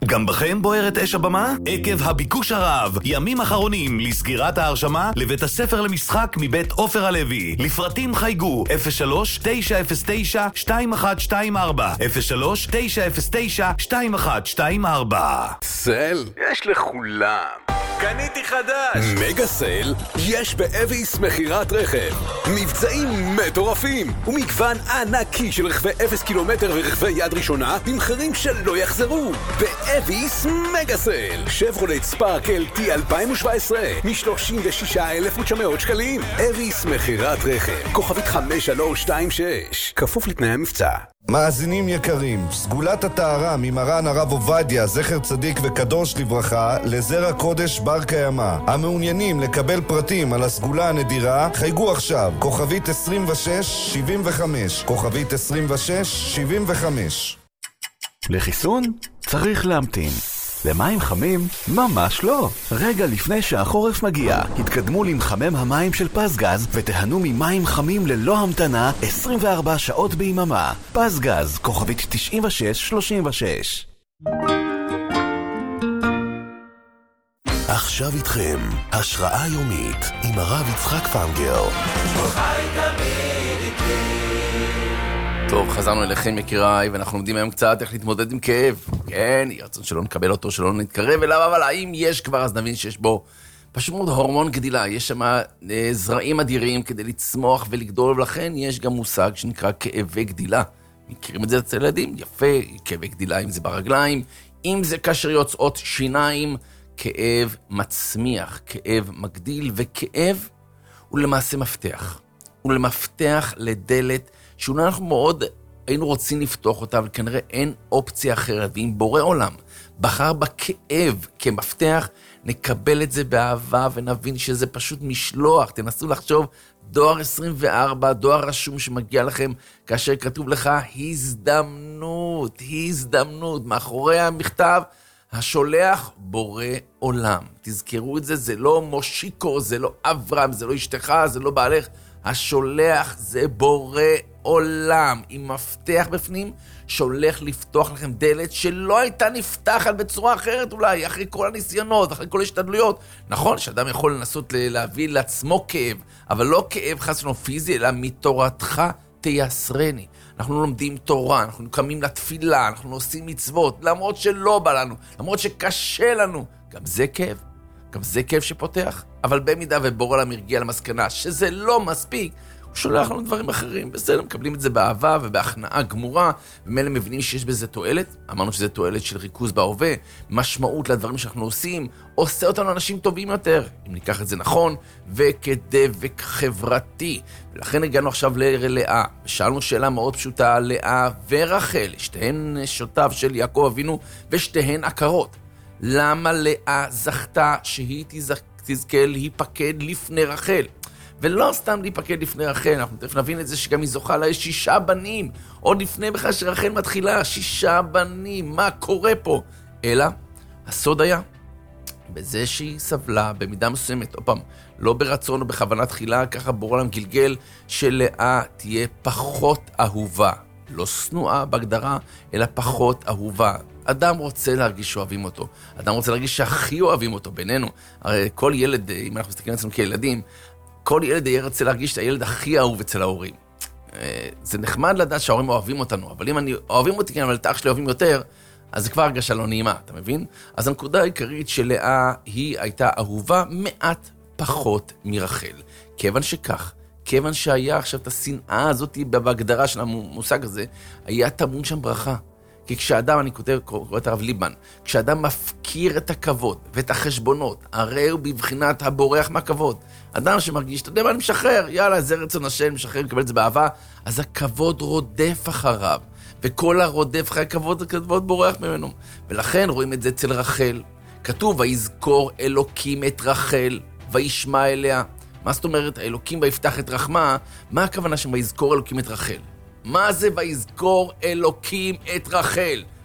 גם בכם בוערת אש הבמה? עקב הביקוש הרב, ימים אחרונים לסגירת ההרשמה לבית הספר למשחק מבית עופר הלוי. לפרטים חייגו אפס שלוש תשע אפס תשע שתיים אחת שתיים ארבע אפס שלוש תשע אפס תשע שתיים אחת שתיים ארבע. סל יש לכולם. קניתי חדש. מגה סל יש באביס מחירת רכב. מבצעים מטורפים ומגוון ענקי של רכבי אפס קילומטר ורכבי יד ראשונה במחירים שלא יחזרו. באביס מגה סל שברולט ספארקל טי אלפיים שבע עשרה מ-שלושים ושישה אלף ותשע מאות שקלים. אביס מחירת רכב כוכבית חמש שלוש שתיים שש כפוף לתנאי המבצע. מאזינים יקרים, סגולת הטהרה ממרן הרב עובדיה, זכר צדיק וקדוש לברכה, לזרע קודש בר קיימא. המעוניינים לקבל פרטים על הסגולה הנדירה, חייגו עכשיו, כוכבית עשרים ושש שבעים וחמש, כוכבית עשרים ושש שבעים וחמש. לחיסון צריך להמתין. למים חמים? ממש לא. רגע לפני שהחורף מגיע, התקדמו למחמם המים של פסגז ותהנו ממים חמים ללא המתנה עשרים וארבע שעות ביממה. פסגז, כוכבית תשעים ושש שלושים ושש. עכשיו איתכם, השראה יומית עם הרב יצחק פנגר. טוב, חזרנו אליכם יקיריי, ואנחנו לומדים היום קצת איך להתמודד עם כאב. כן, יהיה רצון שלא נקבל אותו, שלא נתקרב אליו, אבל האם יש כבר, אז נבין שיש בו פשוט מאוד הורמון גדילה. יש שם זרעים אדירים כדי לצמוח ולגדול, ולכן יש גם מושג שנקרא כאבי גדילה. מכירים את זה אצל ילדים? יפה, כאבי גדילה, אם זה ברגליים, אם זה כאשר יוצאות שיניים, כאב מצמיח, כאב מגדיל, וכאב הוא למעשה מפתח. הוא למפתח לדלת שאולי אנחנו מאוד היינו רוצים לפתוח אותה, אבל כנראה אין אופציה אחרת. ואם בורא עולם בחר בכאב כמפתח, נקבל את זה באהבה ונבין שזה פשוט משלוח. תנסו לחשוב, דואר עשרים וארבע, דואר רשום שמגיע לכם, כאשר כתוב לך הזדמנות, הזדמנות. מאחורי המכתב, השולח בורא עולם. תזכרו את זה, זה לא מושיקו, זה לא אברהם, זה לא אשתך, זה לא בעלך. השולח זה בורא עולם, עם מפתח בפנים, שהולך לפתוח לכם דלת שלא הייתה נפתחת בצורה אחרת אולי, אחרי כל הניסיונות, אחרי כל השתדלויות. נכון שאדם יכול לנסות להביא לעצמו כאב, אבל לא כאב חס ושלום פיזי, אלא מתורתך תייסרני. אנחנו לומדים תורה, אנחנו קמים לתפילה, אנחנו עושים מצוות, למרות שלא בא לנו, למרות שקשה לנו. גם זה כאב, גם זה כאב שפותח. אבל במידה ובורא עולם הרגיע למסקנה שזה לא מספיק, הוא שולח לנו דברים אחרים. בסדר, מקבלים את זה באהבה ובהכנעה גמורה, ומאלה מבינים שיש בזה תועלת. אמרנו שזה תועלת של ריכוז בהווה, משמעות לדברים שאנחנו עושים, עושה אותנו אנשים טובים יותר, אם ניקח את זה נכון, וכדבק חברתי. ולכן הגענו עכשיו ללאה, ושאלנו שאלה מאוד פשוטה, לאה ורחל, שתיהן נשותיו של יעקב אבינו, ושתיהן עקרות. למה לאה זכתה שהיא תזכה להיפקד לפני רחל? ולא סתם להיפקד לפני רחל, אנחנו תכף נבין את זה שגם היא זוכה לה שישה בנים, עוד לפני בכלל שרחל מתחילה, שישה בנים, מה קורה פה? אלא, הסוד היה בזה שהיא סבלה במידה מסוימת, עוד פעם, לא ברצון או בכוונת תחילה, ככה בורא עולם גלגל שלאה תהיה פחות אהובה, לא שנואה בהגדרה, אלא פחות אהובה. אדם רוצה להרגיש שאוהבים אותו, אדם רוצה להרגיש שהכי אוהבים אותו בינינו. הרי כל ילד, אם אנחנו מסתכלים אצלנו כילדים, כל ילד יהיה רוצה להרגיש את הילד הכי אהוב אצל ההורים. זה נחמד לדעת שההורים אוהבים אותנו, אבל אם אני אוהבים אותי, אבל את האח שלי אוהבים יותר, אז זה כבר הרגשה לא נעימה, אתה מבין? אז הנקודה העיקרית שלאה היא הייתה אהובה מעט פחות מרחל. כיוון שכך, כיוון שהיה עכשיו את השנאה הזאת בהגדרה של המושג הזה, היה טמון שם ברכה. כי כשאדם, אני כותב, קורא את הרב ליבמן, כשאדם מפקיר את הכבוד ואת החשבונות, הרי הוא בבחינת הבורח מהכבוד. אדם שמרגיש, אתה יודע מה, אני משחרר, יאללה, זה רצון השם, משחרר, מקבל את זה באהבה, אז הכבוד רודף אחריו, וכל הרודף אחרי הכבוד, הכבוד בורח ממנו. ולכן רואים את זה אצל רחל. כתוב, ויזכור אלוקים את רחל, וישמע אליה. מה זאת אומרת, האלוקים ויפתח את רחמה, מה הכוונה שם ויזכור אלוקים את רחל? מה זה ויזכור אלוקים את רחל?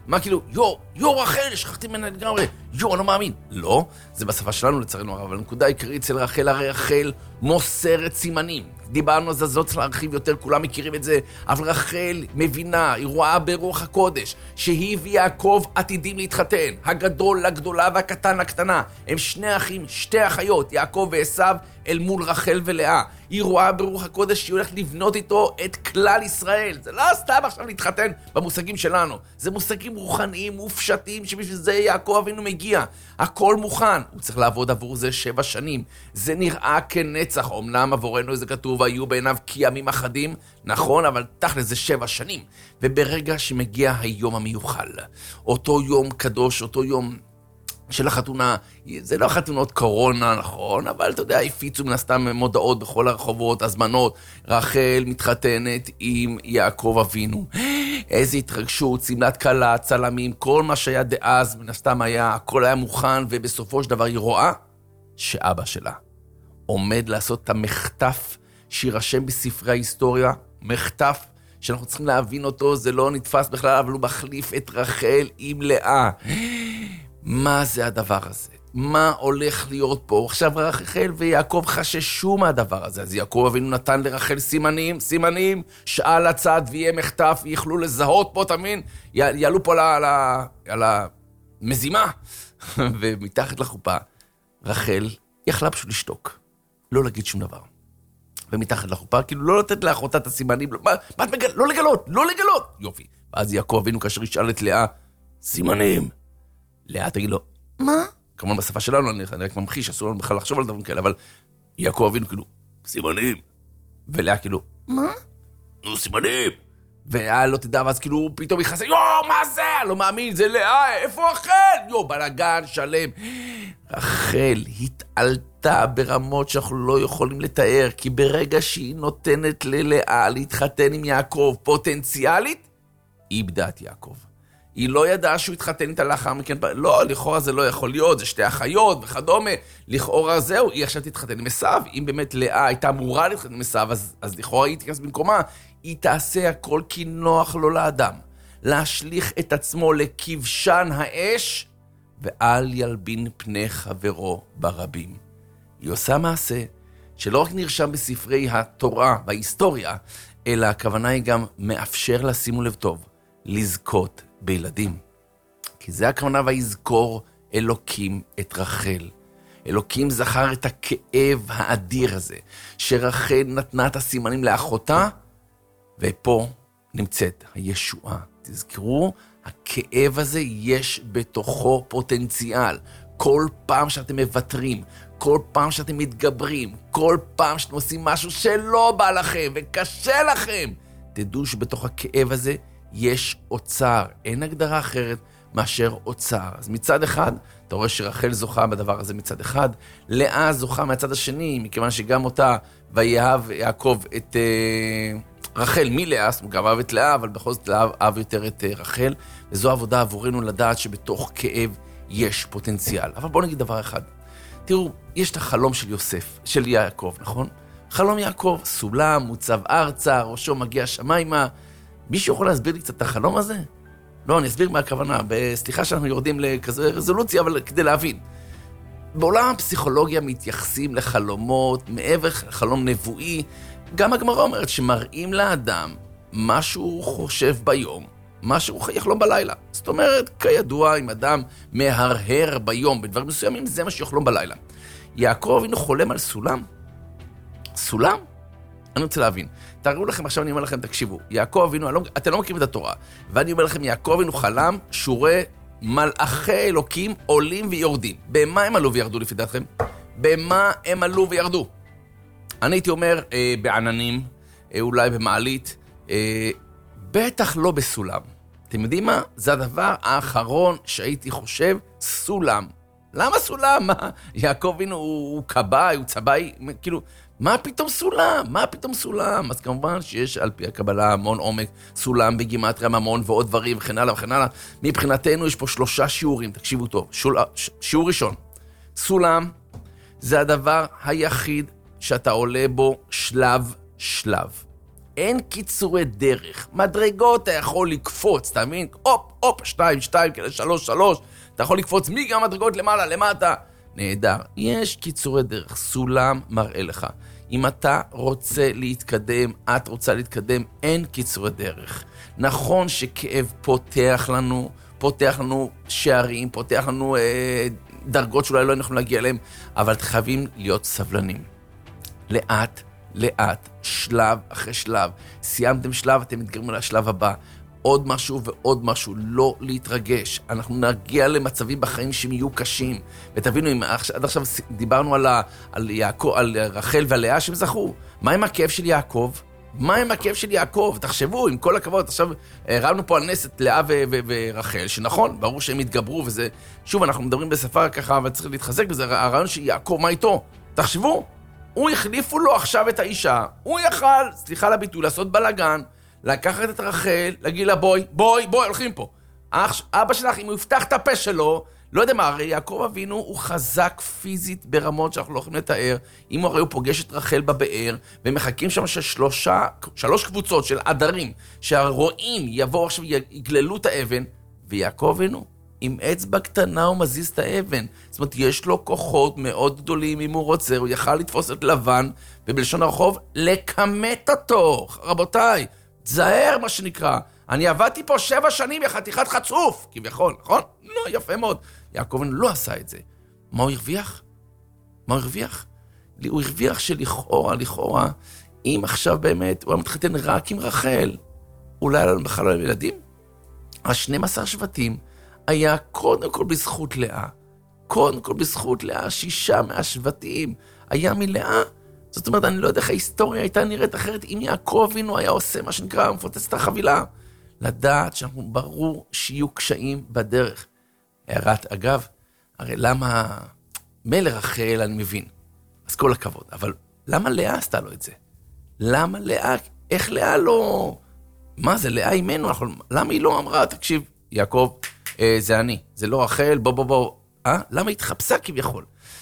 מה כאילו, יו, יו רחל, שכחתי ממנה לגמרי, יו, אני לא מאמין. לא, זה בשפה שלנו לצערנו הרב, אבל הנקודה העיקרית אצל רחל, הרי רחל מוסרת סימנים. דיברנו על זה, זאת צריך להרחיב יותר, כולם מכירים את זה, אבל רחל מבינה, היא רואה ברוח הקודש, שהיא ויעקב עתידים להתחתן, הגדול לגדולה והקטן לקטנה, הם שני אחים, שתי אחיות, יעקב ועשיו, אל מול רחל ולאה. היא רואה ברוח הקודש שהיא הולכת לבנות איתו את כלל ישראל. זה לא סתם עכשיו להתחתן במושגים שלנו. זה מושגים רוחניים, מופשטים, שבשביל זה יעקב אבינו מגיע. הכל מוכן. הוא צריך לעבוד עבור זה שבע שנים. זה נראה כנצח. אומנם עבורנו זה כתוב, היו בעיניו כימים אחדים. נכון, אבל תכל'ס זה שבע שנים. וברגע שמגיע היום המיוחל, אותו יום קדוש, אותו יום של החתונה, זה לא חתונות קורונה, נכון, אבל אתה יודע, הפיצו מן הסתם מודעות בכל הרחובות, הזמנות, רחל מתחתנת עם יעקב אבינו. איזה התרגשות, סמלת קלה, צלמים, כל מה שהיה דאז, מן הסתם היה, הכל היה מוכן, ובסופו של דבר היא רואה שאבא שלה עומד לעשות את המחטף שירשם בספרי ההיסטוריה, מחטף שאנחנו צריכים להבין אותו, זה לא נתפס בכלל, אבל הוא מחליף את רחל עם לאה. מה זה הדבר הזה? מה הולך להיות פה? עכשיו רחל ויעקב חששו מהדבר הזה, אז יעקב אבינו נתן לרחל סימנים, סימנים, שעל הצד ויהיה מחטף, ויכלו לזהות פה, תמין, יעלו פה על, על, על המזימה, ומתחת לחופה, רחל יכלה פשוט לשתוק, לא להגיד שום דבר. ומתחת לחופה, כאילו לא לתת לאחותה את הסימנים, מה, מה את מגל... לא לגלות, לא לגלות! יופי. ואז יעקב אבינו כאשר ישאל את לאה, סימנים. לאה תגיד לו, מה? כמובן בשפה שלנו, אני רק ממחיש, אסור לנו בכלל לחשוב על דברים כאלה, אבל יעקב אבינו כאילו, סימנים. ולאה כאילו, מה? נו, סימנים. ולאה לא תדע, ואז כאילו פתאום יחסה, יו, מה זה? לא מאמין, זה לאה, איפה רחל? יו, בלגן שלם. רחל התעלתה ברמות שאנחנו לא יכולים לתאר, כי ברגע שהיא נותנת ללאה להתחתן עם יעקב פוטנציאלית, היא איבדה את יעקב. היא לא ידעה שהוא התחתן איתה לאחר מכן, לא, לכאורה זה לא יכול להיות, זה שתי אחיות וכדומה, לכאורה זהו, היא עכשיו תתחתן עם עשיו, אם באמת לאה הייתה אמורה להתחתן עם עשיו, אז, אז לכאורה היא תיכנס במקומה, היא תעשה הכל כי נוח לו לאדם, להשליך את עצמו לכבשן האש, ואל ילבין פני חברו ברבים. היא עושה מעשה שלא רק נרשם בספרי התורה וההיסטוריה, אלא הכוונה היא גם מאפשר לה, שימו לב טוב, לזכות בילדים. כי זה הכוונה ויזכור אלוקים את רחל. אלוקים זכר את הכאב האדיר הזה, שרחל נתנה את הסימנים לאחותה, ופה נמצאת הישועה. תזכרו, הכאב הזה יש בתוכו פוטנציאל. כל פעם שאתם מבטרים, כל פעם שאתם מתגברים, כל פעם שאתם עושים משהו שלא בא לכם וקשה לכם, תדעו שבתוך הכאב הזה יש אוצר. אין הגדרה אחרת מאשר אוצר. אז מצד אחד, אתה רואה שרחל זוכה בדבר הזה מצד אחד, לאה זוכה מהצד השני, מכיוון שגם אותה ויאהב יעקב את אה, רחל מלאה, זאת אומרת, גם אהב את לאה, אבל בכל זאת אהב יותר את אה, רחל, וזו עבודה עבורנו לדעת שבתוך כאב יש פוטנציאל. אבל בואו נגיד דבר אחד. תראו, יש את החלום של יוסף, של יעקב, נכון? חלום יעקב, סולם, מוצב ארצה, ראשו מגיע שמיימה. מישהו יכול להסביר לי קצת את החלום הזה? לא, אני אסביר מה הכוונה. בסליחה שאנחנו יורדים לכזו רזולוציה, אבל כדי להבין. בעולם הפסיכולוגיה מתייחסים לחלומות, מעבר חלום נבואי. גם הגמרא אומרת שמראים לאדם מה שהוא חושב ביום, מה שהוא יחלום בלילה. זאת אומרת, כידוע, אם אדם מהרהר ביום בדברים מסוימים, זה מה שיחלום בלילה. יעקב אבינו חולם על סולם. סולם? אני רוצה להבין. תראו לכם, עכשיו אני אומר לכם, תקשיבו, יעקב אבינו, לא, אתם לא מכירים את התורה, ואני אומר לכם, יעקב אבינו חלם שורי מלאכי אלוקים עולים ויורדים. במה הם עלו וירדו לפי דעתכם? במה הם עלו וירדו? אני הייתי אומר, אה, בעננים, אה, אולי במעלית, אה, בטח לא בסולם. אתם יודעים מה? זה הדבר האחרון שהייתי חושב, סולם. למה סולם? מה? יעקב אבינו הוא, הוא קבאי, הוא צבאי, כאילו, מה פתאום סולם? מה פתאום סולם? אז כמובן שיש על פי הקבלה המון עומק, סולם בגימטריה ממון ועוד דברים וכן הלאה וכן הלאה. מבחינתנו יש פה שלושה שיעורים, תקשיבו טוב. שול... שיעור ראשון, סולם זה הדבר היחיד שאתה עולה בו שלב שלב. אין קיצורי דרך. מדרגות אתה יכול לקפוץ, אתה מבין? הופ, הופ, שתיים, שתיים, כאלה, שלוש, שלוש. אתה יכול לקפוץ מי גם מדרגות למעלה, למטה. נהדר. יש קיצורי דרך. סולם מראה לך. אם אתה רוצה להתקדם, את רוצה להתקדם, אין קיצורי דרך. נכון שכאב פותח לנו, פותח לנו שערים, פותח לנו אה, דרגות שאולי לא יכולים להגיע אליהם, אבל חייבים להיות סבלנים. לאט, לאט, שלב אחרי שלב. סיימתם שלב, אתם מתגרמים לשלב הבא. עוד משהו ועוד משהו, לא להתרגש. אנחנו נגיע למצבים בחיים שהם יהיו קשים. ותבינו, אם עד עכשיו דיברנו על, ה, על, יעקב, על רחל והלאה שהם זכו. מה עם הכאב של יעקב? מה עם הכאב של יעקב? תחשבו, עם כל הכבוד, עכשיו הרמנו פה על נס את לאה ו- ו- ורחל, שנכון, ברור שהם התגברו, וזה, שוב, אנחנו מדברים בשפה ככה, אבל צריך להתחזק בזה, הרעיון של יעקב, מה איתו? תחשבו, הוא החליפו לו עכשיו את האישה, הוא יכל, סליחה לביטוי, לעשות בלגן, לקחת את רחל, להגיד לה בואי, בואי, בואי, הולכים פה. אח, אבא שלך, אם הוא יפתח את הפה שלו, לא יודע מה, הרי יעקב אבינו הוא חזק פיזית ברמות שאנחנו לא יכולים לתאר. אם הרי הוא פוגש את רחל בבאר, ומחכים שם ששלושה, שלוש קבוצות של עדרים, שהרועים יבואו עכשיו, יגללו את האבן, ויעקב אבינו, עם אצבע קטנה הוא מזיז את האבן. זאת אומרת, יש לו כוחות מאוד גדולים אם הוא רוצה, הוא יכל לתפוס את לבן, ובלשון הרחוב, לקמת אותו. רבותיי, תזהר מה שנקרא. אני עבדתי פה שבע שנים בחתיכת חצוף, כביכול, נכון? לא, יפה מאוד. יעקב לא עשה את זה. מה הוא הרוויח? מה הוא הרוויח? הוא הרוויח שלכאורה, לכאורה, אם עכשיו באמת הוא מתחתן רק עם רחל, אולי היה לנו בכלל לא ילדים? ה-שנים עשר שבטים היה קודם כל בזכות לאה. קודם כל בזכות לאה, שישה מהשבטים היה מלאה. זאת אומרת, אני לא יודע איך ההיסטוריה הייתה נראית אחרת, אם יעקב אבינו היה עושה מה שנקרא, מפוצץ את החבילה. לדעת שאנחנו ברור שיהיו קשיים בדרך. הערת, אגב, הרי למה מלך רחל אני מבין, אז כל הכבוד, אבל למה לאה עשתה לו את זה? למה לאה, איך לאה לא, מה זה, לאה אימנו, למה היא לא אמרה, תקשיב, יעקב, אה, זה אני, זה לא רחל, בוא בוא בוא, אה? למה התחפשה כביכול?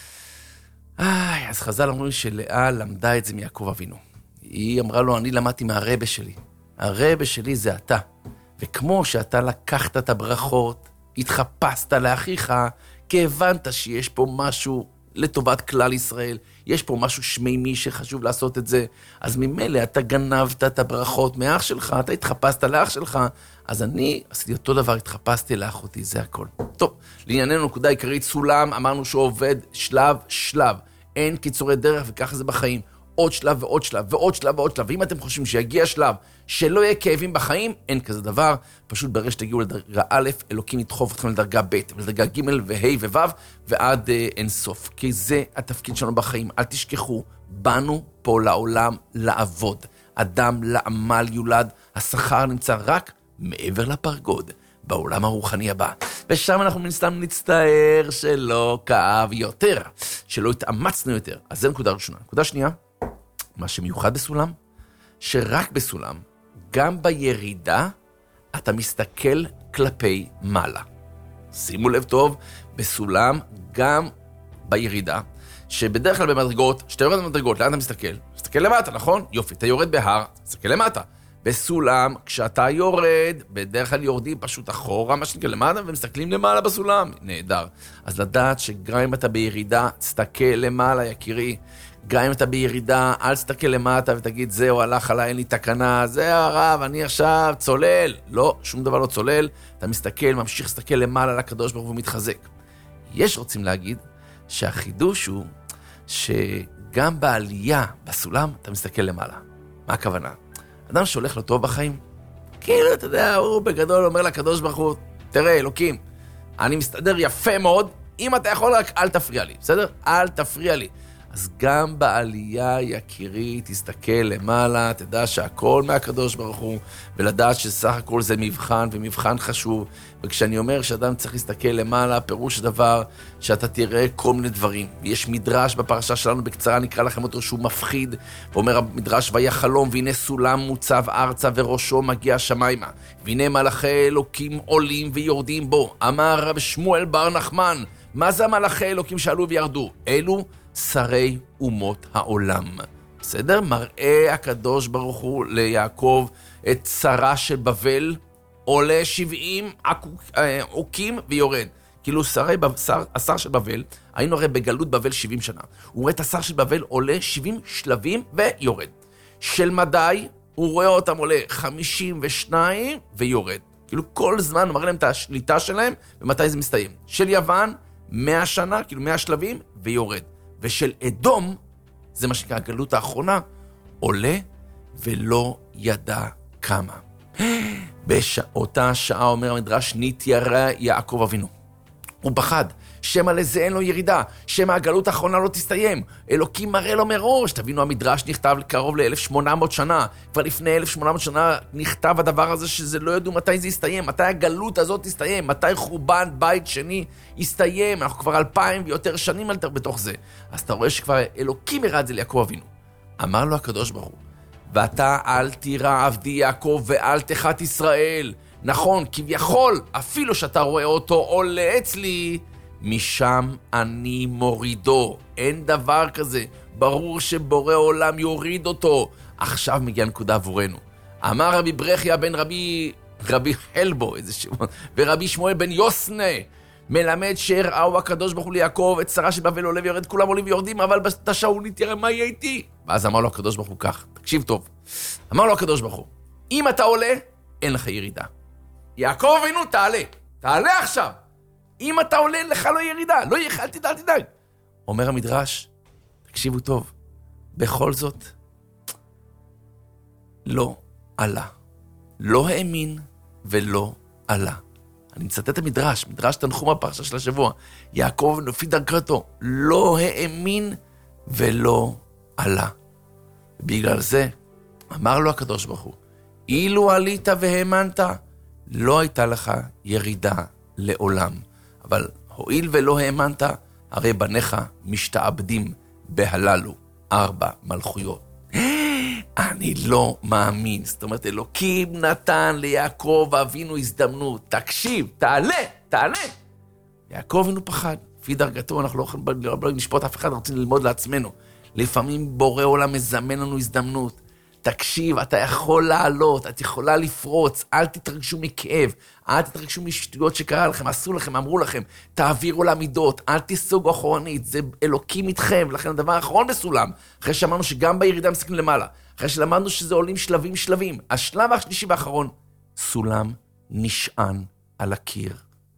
איי, אז חז"ל אמרו שלאה למדה את זה מיעקב אבינו. היא אמרה לו, אני למדתי מהרבא שלי. הרבא שלי זה אתה. וכמו שאתה לקחת את הברכות, התחפשת לאחיך, כי הבנת שיש פה משהו לטובת כלל ישראל, יש פה משהו שמימי שחשוב לעשות את זה, אז ממילא אתה גנבת את הברכות מאח שלך, אתה התחפשת לאח שלך, אז אני עשיתי אותו דבר, התחפשתי לאחותי, זה הכל. טוב, לענייננו נקודה עיקרית, סולם, אמרנו שהוא עובד שלב שלב, אין קיצורי דרך וככה זה בחיים. עוד שלב ועוד שלב ועוד שלב ועוד שלב. ואם אתם חושבים שיגיע שלב שלא יהיה כאבים בחיים, אין כזה דבר. פשוט ברגע שתגיעו לדרגה א', אלוקים ידחוף אתכם לדרגה ב', לדרגה ג' וה' וו' ועד אה, אין סוף. כי זה התפקיד שלנו בחיים. אל תשכחו, באנו פה לעולם לעבוד. אדם לעמל יולד, השכר נמצא רק מעבר לפרגוד, בעולם הרוחני הבא. ושם אנחנו מסתם נצטער שלא כאב יותר, שלא התאמצנו יותר. אז זה נקודה ראשונה. נקודה שנייה, מה שמיוחד בסולם, שרק בסולם, גם בירידה, אתה מסתכל כלפי מעלה. שימו לב טוב, בסולם, גם בירידה, שבדרך כלל במדרגות, שאתה יורד במדרגות, לאן אתה מסתכל? מסתכל למטה, נכון? יופי, אתה יורד בהר, מסתכל למטה. בסולם, כשאתה יורד, בדרך כלל יורדים פשוט אחורה, מה שנקרא למטה, ומסתכלים למעלה בסולם. נהדר. אז לדעת שגם אם אתה בירידה, תסתכל למעלה, יקירי. גם אם אתה בירידה, אל תסתכל למטה ותגיד, זהו, הלך עליי, אין לי תקנה, זהו הרב, אני עכשיו צולל. לא, שום דבר לא צולל. אתה מסתכל, ממשיך להסתכל למעלה לקדוש ברוך הוא מתחזק. יש רוצים להגיד שהחידוש הוא שגם בעלייה בסולם, אתה מסתכל למעלה. מה הכוונה? אדם שהולך לו טוב בחיים, כאילו, אתה יודע, הוא בגדול אומר לקדוש ברוך הוא, תראה, אלוקים, אני מסתדר יפה מאוד, אם אתה יכול רק אל תפריע לי, בסדר? אל תפריע לי. אז גם בעלייה יקירי, תסתכל למעלה, תדע שהכל מהקדוש ברוך הוא, ולדעת שסך הכל זה מבחן, ומבחן חשוב. וכשאני אומר שאדם צריך להסתכל למעלה, פירוש הדבר שאתה תראה כל מיני דברים. ויש מדרש בפרשה שלנו, בקצרה נקרא לכם אותו, שהוא מפחיד, ואומר המדרש, והיה חלום, והנה סולם מוצב ארצה, וראשו מגיע שמיימה. והנה מלאכי אלוקים עולים ויורדים בו. אמר רב שמואל בר נחמן, מה זה מלאכי אלוקים שעלו וירדו? אלו שרי אומות העולם. בסדר? מראה הקדוש ברוך הוא ליעקב את שרה של בבל, עולה שבעים עוקים ויורד. כאילו שרי, שר, השר של בבל, היינו הרי בגלות בבל שבעים שנה. הוא רואה את השר של בבל עולה שבעים שלבים ויורד. של מדי, הוא רואה אותם עולה חמישים ושניים ויורד. כאילו כל זמן הוא מראה להם את השליטה שלהם, ומתי זה מסתיים. של יוון, מאה שנה, כאילו מאה שלבים, ויורד. ושל אדום, זה מה שנקרא הגלות האחרונה, עולה ולא ידע כמה. באותה שעה אומר המדרש, נתיירא יעקב אבינו. הוא פחד, שמא לזה אין לו ירידה, שמא הגלות האחרונה לא תסתיים. אלוקים מראה לו מראש. תבינו, המדרש נכתב קרוב ל-אלף שמונה מאות שנה. כבר לפני אלף שמונה מאות שנה נכתב הדבר הזה שזה לא ידעו מתי זה יסתיים, מתי הגלות הזאת תסתיים, מתי חורבן בית שני יסתיים. אנחנו כבר אלפיים ויותר שנים יותר בתוך זה. אז אתה רואה שכבר אלוקים הראה את זה ליעקב אבינו. אמר לו הקדוש ברוך הוא, ואתה אל תירא עבדי יעקב ואל תחת ישראל. נכון, כביכול, אפילו שאתה רואה אותו עולה אצלי, משם אני מורידו. אין דבר כזה. ברור שבורא עולם יוריד אותו. עכשיו מגיע נקודה עבורנו. אמר רבי ברכיה בן רבי, רבי חלבו, איזה שם, ורבי שמואל בן יוסנה, מלמד שהראו הקדוש ברוך הוא ליעקב, את שרה שבבל עולה ויורד, כולם עולים ויורדים, אבל בתשאול תראה מה יהיה איתי. ואז אמר לו הקדוש ברוך הוא כך, תקשיב טוב. אמר לו הקדוש ברוך הוא, אם אתה עולה, אין לך ירידה. יעקב אבינו, תעלה. תעלה עכשיו. אם אתה עולה, לך לא ירידה. לא יהיה, אל תדאג, אל תדאג. אומר המדרש, תקשיבו טוב, בכל זאת, לא עלה. לא האמין ולא עלה. אני מצטט את המדרש, מדרש תנחום הפרשה של השבוע. יעקב לפי דרכתו, לא האמין ולא עלה. בגלל זה, אמר לו הקדוש ברוך הוא, אילו עלית והאמנת, לא הייתה לך ירידה לעולם. אבל הועיל ולא האמנת, הרי בניך משתעבדים בהללו ארבע מלכויות. אני לא מאמין. זאת אומרת, אלוקים נתן ליעקב אבינו הזדמנות. תקשיב, תעלה, תעלה. יעקב אבינו פחד. לפי דרגתו, אנחנו לא יכולים לא לשפוט אף אחד, אנחנו רוצים ללמוד לעצמנו. לפעמים בורא עולם מזמן לנו הזדמנות. תקשיב, אתה יכול לעלות, את יכולה לפרוץ, אל תתרגשו מכאב, אל תתרגשו משטויות שקרה לכם, עשו לכם, אמרו לכם, תעבירו למידות, אל תיסוגו אחורנית, זה אלוקים איתכם. לכן הדבר האחרון בסולם, אחרי שאמרנו שגם בירידה מסתכלים למעלה, אחרי שלמדנו שזה עולים שלבים שלבים, השלב השלישי והאחרון, סולם נשען על הקיר.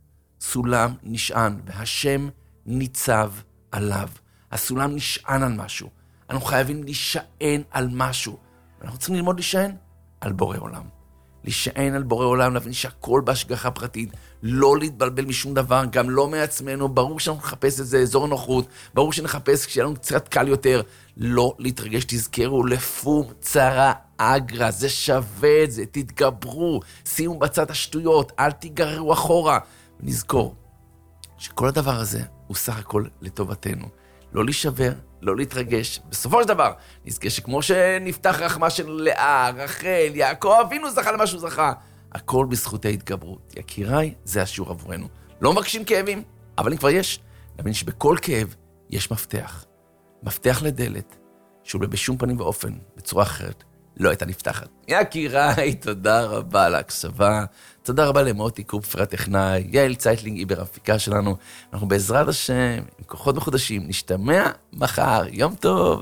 סולם נשען, והשם ניצב עליו. הסולם נשען על משהו. אנחנו חייבים להישען על משהו. אנחנו צריכים ללמוד להישען על בורא עולם. להישען על בורא עולם, להבין שהכל בהשגחה פרטית, לא להתבלבל משום דבר, גם לא מעצמנו. ברור שאנחנו נחפש איזה אזור נוחות, ברור שנחפש כשיהיה לנו קצת קל יותר, לא להתרגש, תזכרו, לפום צרה אגרה, זה שווה את זה, תתגברו, שימו בצד השטויות, אל תיגררו אחורה. ונזכור שכל הדבר הזה הוא סך הכל לטובתנו. לא להישבר, לא להתרגש. בסופו של דבר, נזכה שכמו שנפתח רחמה של לאה, רחל, יעקב, אבינו זכה למה שהוא זכה. הכל בזכות ההתגברות. יקיריי, זה השיעור עבורנו. לא מבקשים כאבים, אבל אם כבר יש, נבין שבכל כאב יש מפתח. מפתח לדלת, שהוא בשום פנים ואופן, בצורה אחרת, לא הייתה נפתחת. יקיריי, תודה רבה על ההקשבה. תודה רבה למוטי קופפר הטכנאי, יעל צייטלינג איבר המפיקה שלנו. אנחנו בעזרת השם, עם כוחות מחודשים, נשתמע מחר. יום טוב.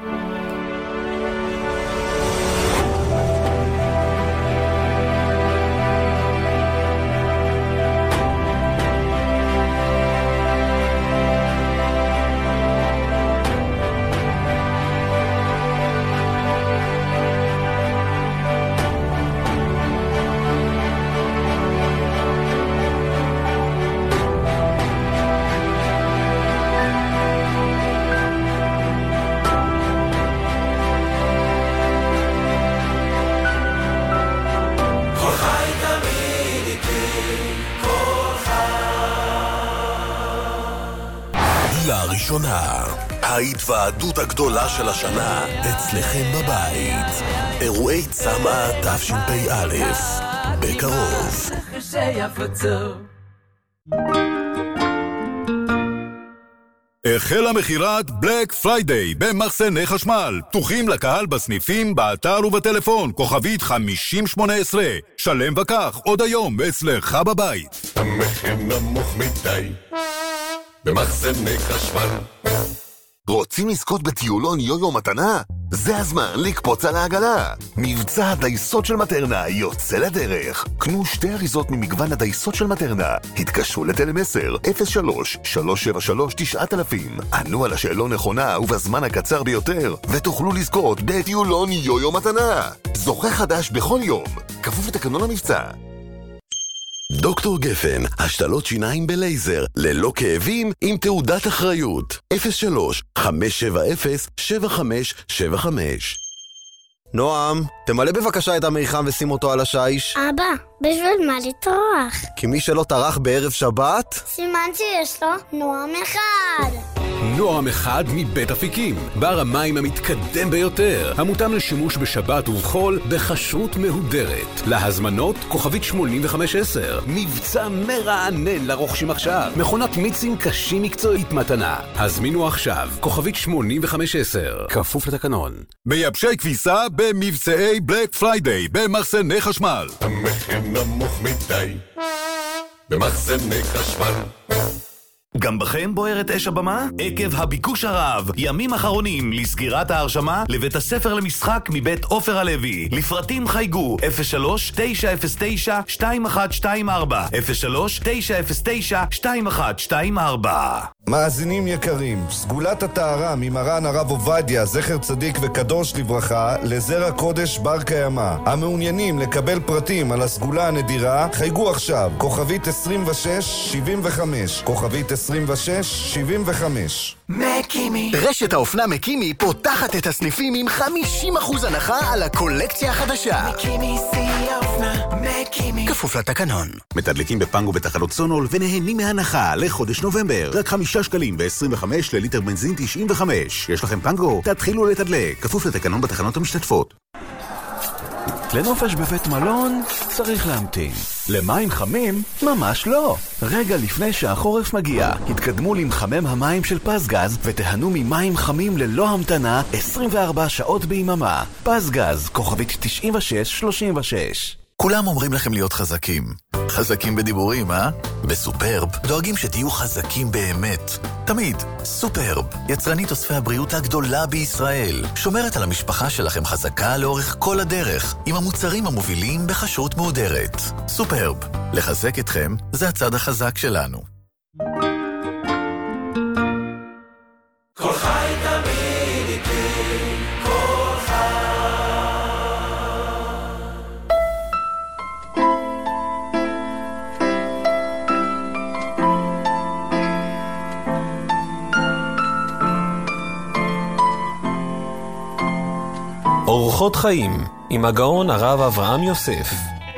לראשונה, ההתוועדות הגדולה של השנה אצלכם בבית. אירועי צמא תשפ"א, בקרוב. החלה מחירת בלק פריידיי במחסני חשמל. פתוחים לקהל בסניפים, באתר ובטלפון, כוכבית חמישים שמונה עשרה. שלם וכך, עוד היום אצלך בבית. המחיר נמוך מדי במחסני חשמל. רוצים לזכות בטיולון יו-יו מתנה? זה הזמן לקפוץ על העגלה. מבצע הדייסות של מטרנה יוצא לדרך. קנו שתי אריזות ממגוון הדייסות של מטרנה. התקשרו לטלמסר אפס שלוש שלוש שבע שלוש תשע אלפים. ענו על השאלון נכונה ובזמן הקצר ביותר, ותוכלו לזכות בטיולון יו-יו מתנה. זוכה חדש בכל יום. כפוף לתקנון המבצע. דוקטור גפן, השתלות שיניים בלייזר, ללא כאבים, עם תעודת אחריות. אפס שלוש חמש שבע אפס שבע חמש שבע חמש. נועם, תמלא בבקשה את המיחם ושים אותו על השיש. אבא, בשביל מה לטרוח? כי מי שלא טרח בערב שבת, סימן שיש לו נועם אחד. נועם אחד מבית אפיקים, בר המים המתקדם ביותר, המותאם לשימוש בשבת ובחול בכשרות מהודרת. להזמנות כוכבית שמונים וחמש עשר. מבצע מרענן לרוכשים עכשיו. מכונת מיצים קשים מקצועית מתנה. הזמינו עכשיו כוכבית שמונים וחמש עשר. כפוף לתקנון. מייבשי כביסה במבצעי בלק פריידיי במחסני חשמל. המחיר נמוך מדי במחסני חשמל. גם בכם בוערת אש הבמה? עקב הביקוש הרב, ימים אחרונים לסגירת ההרשמה לבית הספר למשחק מבית עופר הלוי. לפרטים חייגו אפס שלוש תשע אפס תשע שתיים אחת שתיים ארבע אפס שלוש תשע אפס תשע שתיים אחת שתיים ארבע. מאזינים יקרים, סגולת הטהרה ממרן הרב עובדיה, זכר צדיק וקדוש לברכה, לזרע קודש בר קיימא. המעוניינים לקבל פרטים על הסגולה הנדירה, חייגו עכשיו, כוכבית עשרים ושש שבעים וחמש, כוכבית עשרים ושש שבעים וחמש. מקימי. רשת האופנה מקימי פותחת את הסניפים עם חמישים אחוז הנחה על הקולקציה החדשה. מקימי שיא האופנה, מקימי. כפוף לתקנון. מתדלקים בפנגו בתחנות סונול ונהנים מהנחה לחודש נובמבר. רק חמישה שקלים ו-עשרים וחמש לליטר בנזין תשעים וחמש. יש לכם פנגו? תתחילו לתדלק. כפוף לתקנון בתחנות המשתתפות. לנופש בבית מלון צריך להמתין. למים חמים? ממש לא. רגע לפני שהחורף מגיע, התקדמו למחמם המים של פסגז ותהנו ממים חמים ללא המתנה עשרים וארבע שעות ביממה. פסגז, כוכבית תשעים ושש שלושים ושש. כולם אומרים לכם להיות חזקים. חזקים בדיבורים, אה? בסופרב דואגים שתהיו חזקים באמת. תמיד. סופרב, יצרנית אוספי הבריאות הגדולה בישראל. שומרת על המשפחה שלכם חזקה לאורך כל הדרך, עם המוצרים המובילים בכשרות מהודרת. סופרב, לחזק אתכם זה הצד החזק שלנו. כל חי תמיד איתי, כל חי. אורחות חיים עם הגאון הרב אברהם יוסף.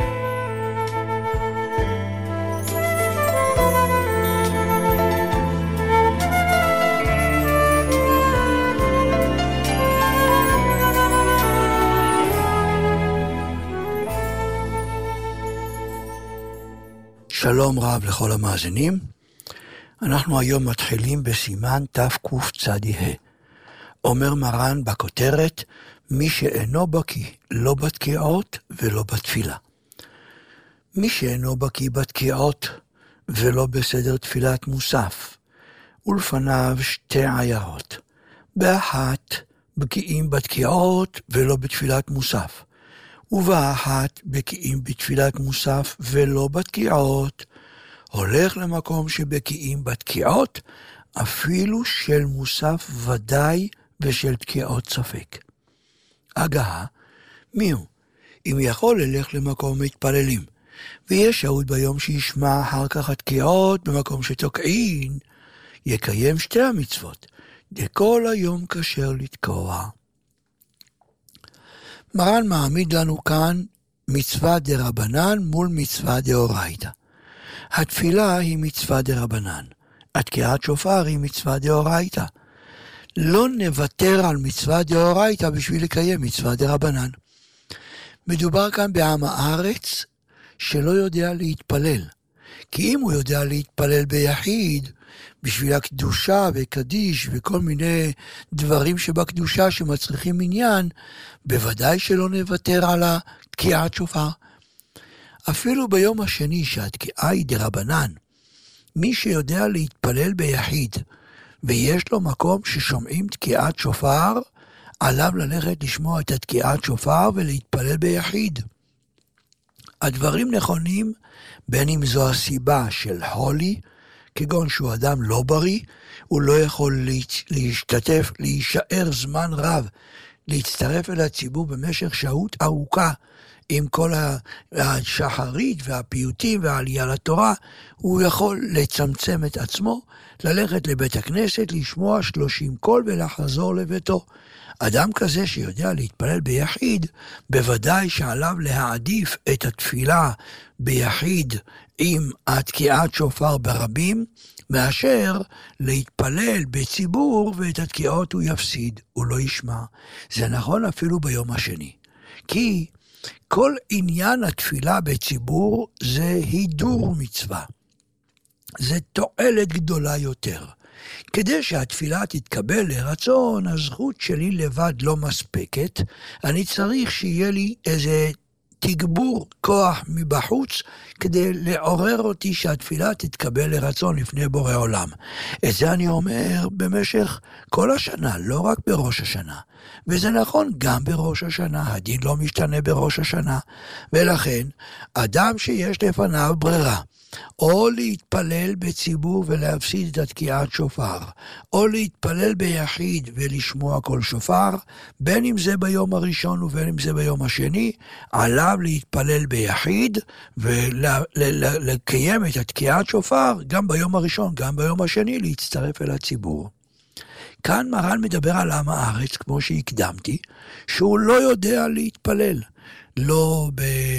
שלום רב לכל המאזינים. אנחנו היום מתחילים בסימן תקצ"ה. אומר מרן בכותרת, מי שאינו בקיא, לא בתקיעות ולא בתפילה. מי שאינו בקיא בתקיעות ולא בסדר תפילת מוסף, ולפניו שתי עיירות. באחת בקיאים בתקיעות ולא בתפילת מוסף, ובאחת בקיאים בתפילת מוסף ולא בתקיעות. הולך למקום שבקיאים בתקיעות, אפילו של מוסף ודאי ושל תקיעות ספק. הגעה, מי הוא? אם יכול ללך למקום מתפללים, ויש שעוד ביום שישמע אחר כך התקיעות במקום שתוקעין, יקיים שתי המצוות, דכל היום כשר לתקוע. מרן מעמיד לנו כאן מצווה דרבנן מול מצווה דאורייתא. התפילה היא מצווה דרבנן, התקיעת שופר היא מצווה דאורייתא. לא נוותר על מצווה דאורייתא בשביל לקיים מצווה דרבנן. מדובר כאן בעם הארץ שלא יודע להתפלל. כי אם הוא יודע להתפלל ביחיד, בשביל הקדושה וקדיש וכל מיני דברים שבקדושה שמצריכים עניין, בוודאי שלא נוותר על התקיעת שופר. אפילו ביום השני שהתקיעה היא דרבנן, מי שיודע להתפלל ביחיד, ויש לו מקום ששומעים תקיעת שופר, עליו ללכת לשמוע את התקיעת שופר ולהתפלל ביחיד. הדברים נכונים בין אם זו הסיבה של הולי, כגון שהוא אדם לא בריא, הוא לא יכול להשתתף, להישאר זמן רב, להצטרף אל הציבור במשך שהות ארוכה, עם כל השחרית והפיוטים והעלייה לתורה, הוא יכול לצמצם את עצמו, ללכת לבית הכנסת, לשמוע שלושים קול ולחזור לביתו. אדם כזה שיודע להתפלל ביחיד, בוודאי שעליו להעדיף את התפילה ביחיד עם התקיעת שופר ברבים, מאשר להתפלל בציבור ואת התקיעות הוא יפסיד, הוא לא ישמע. זה נכון אפילו ביום השני. כי כל עניין התפילה בציבור זה הידור מצווה. זה תועלת גדולה יותר. כדי שהתפילה תתקבל לרצון, הזכות שלי לבד לא מספקת, אני צריך שיהיה לי איזה תגבור כוח מבחוץ, כדי לעורר אותי שהתפילה תתקבל לרצון לפני בורא עולם. את זה אני אומר במשך כל השנה, לא רק בראש השנה. וזה נכון גם בראש השנה, הדין לא משתנה בראש השנה. ולכן, אדם שיש לפניו ברירה, או להתפלל בציבור ולהפסיד את התקיעת שופר, או להתפלל ביחיד ולשמוע כל שופר, בין אם זה ביום הראשון ובין אם זה ביום השני, עליו להתפלל ביחיד ולקיים את התקיעת שופר גם ביום הראשון, גם ביום השני, להצטרף אל הציבור. כאן מרן מדבר על עם הארץ, כמו שהקדמתי, שהוא לא יודע להתפלל, לא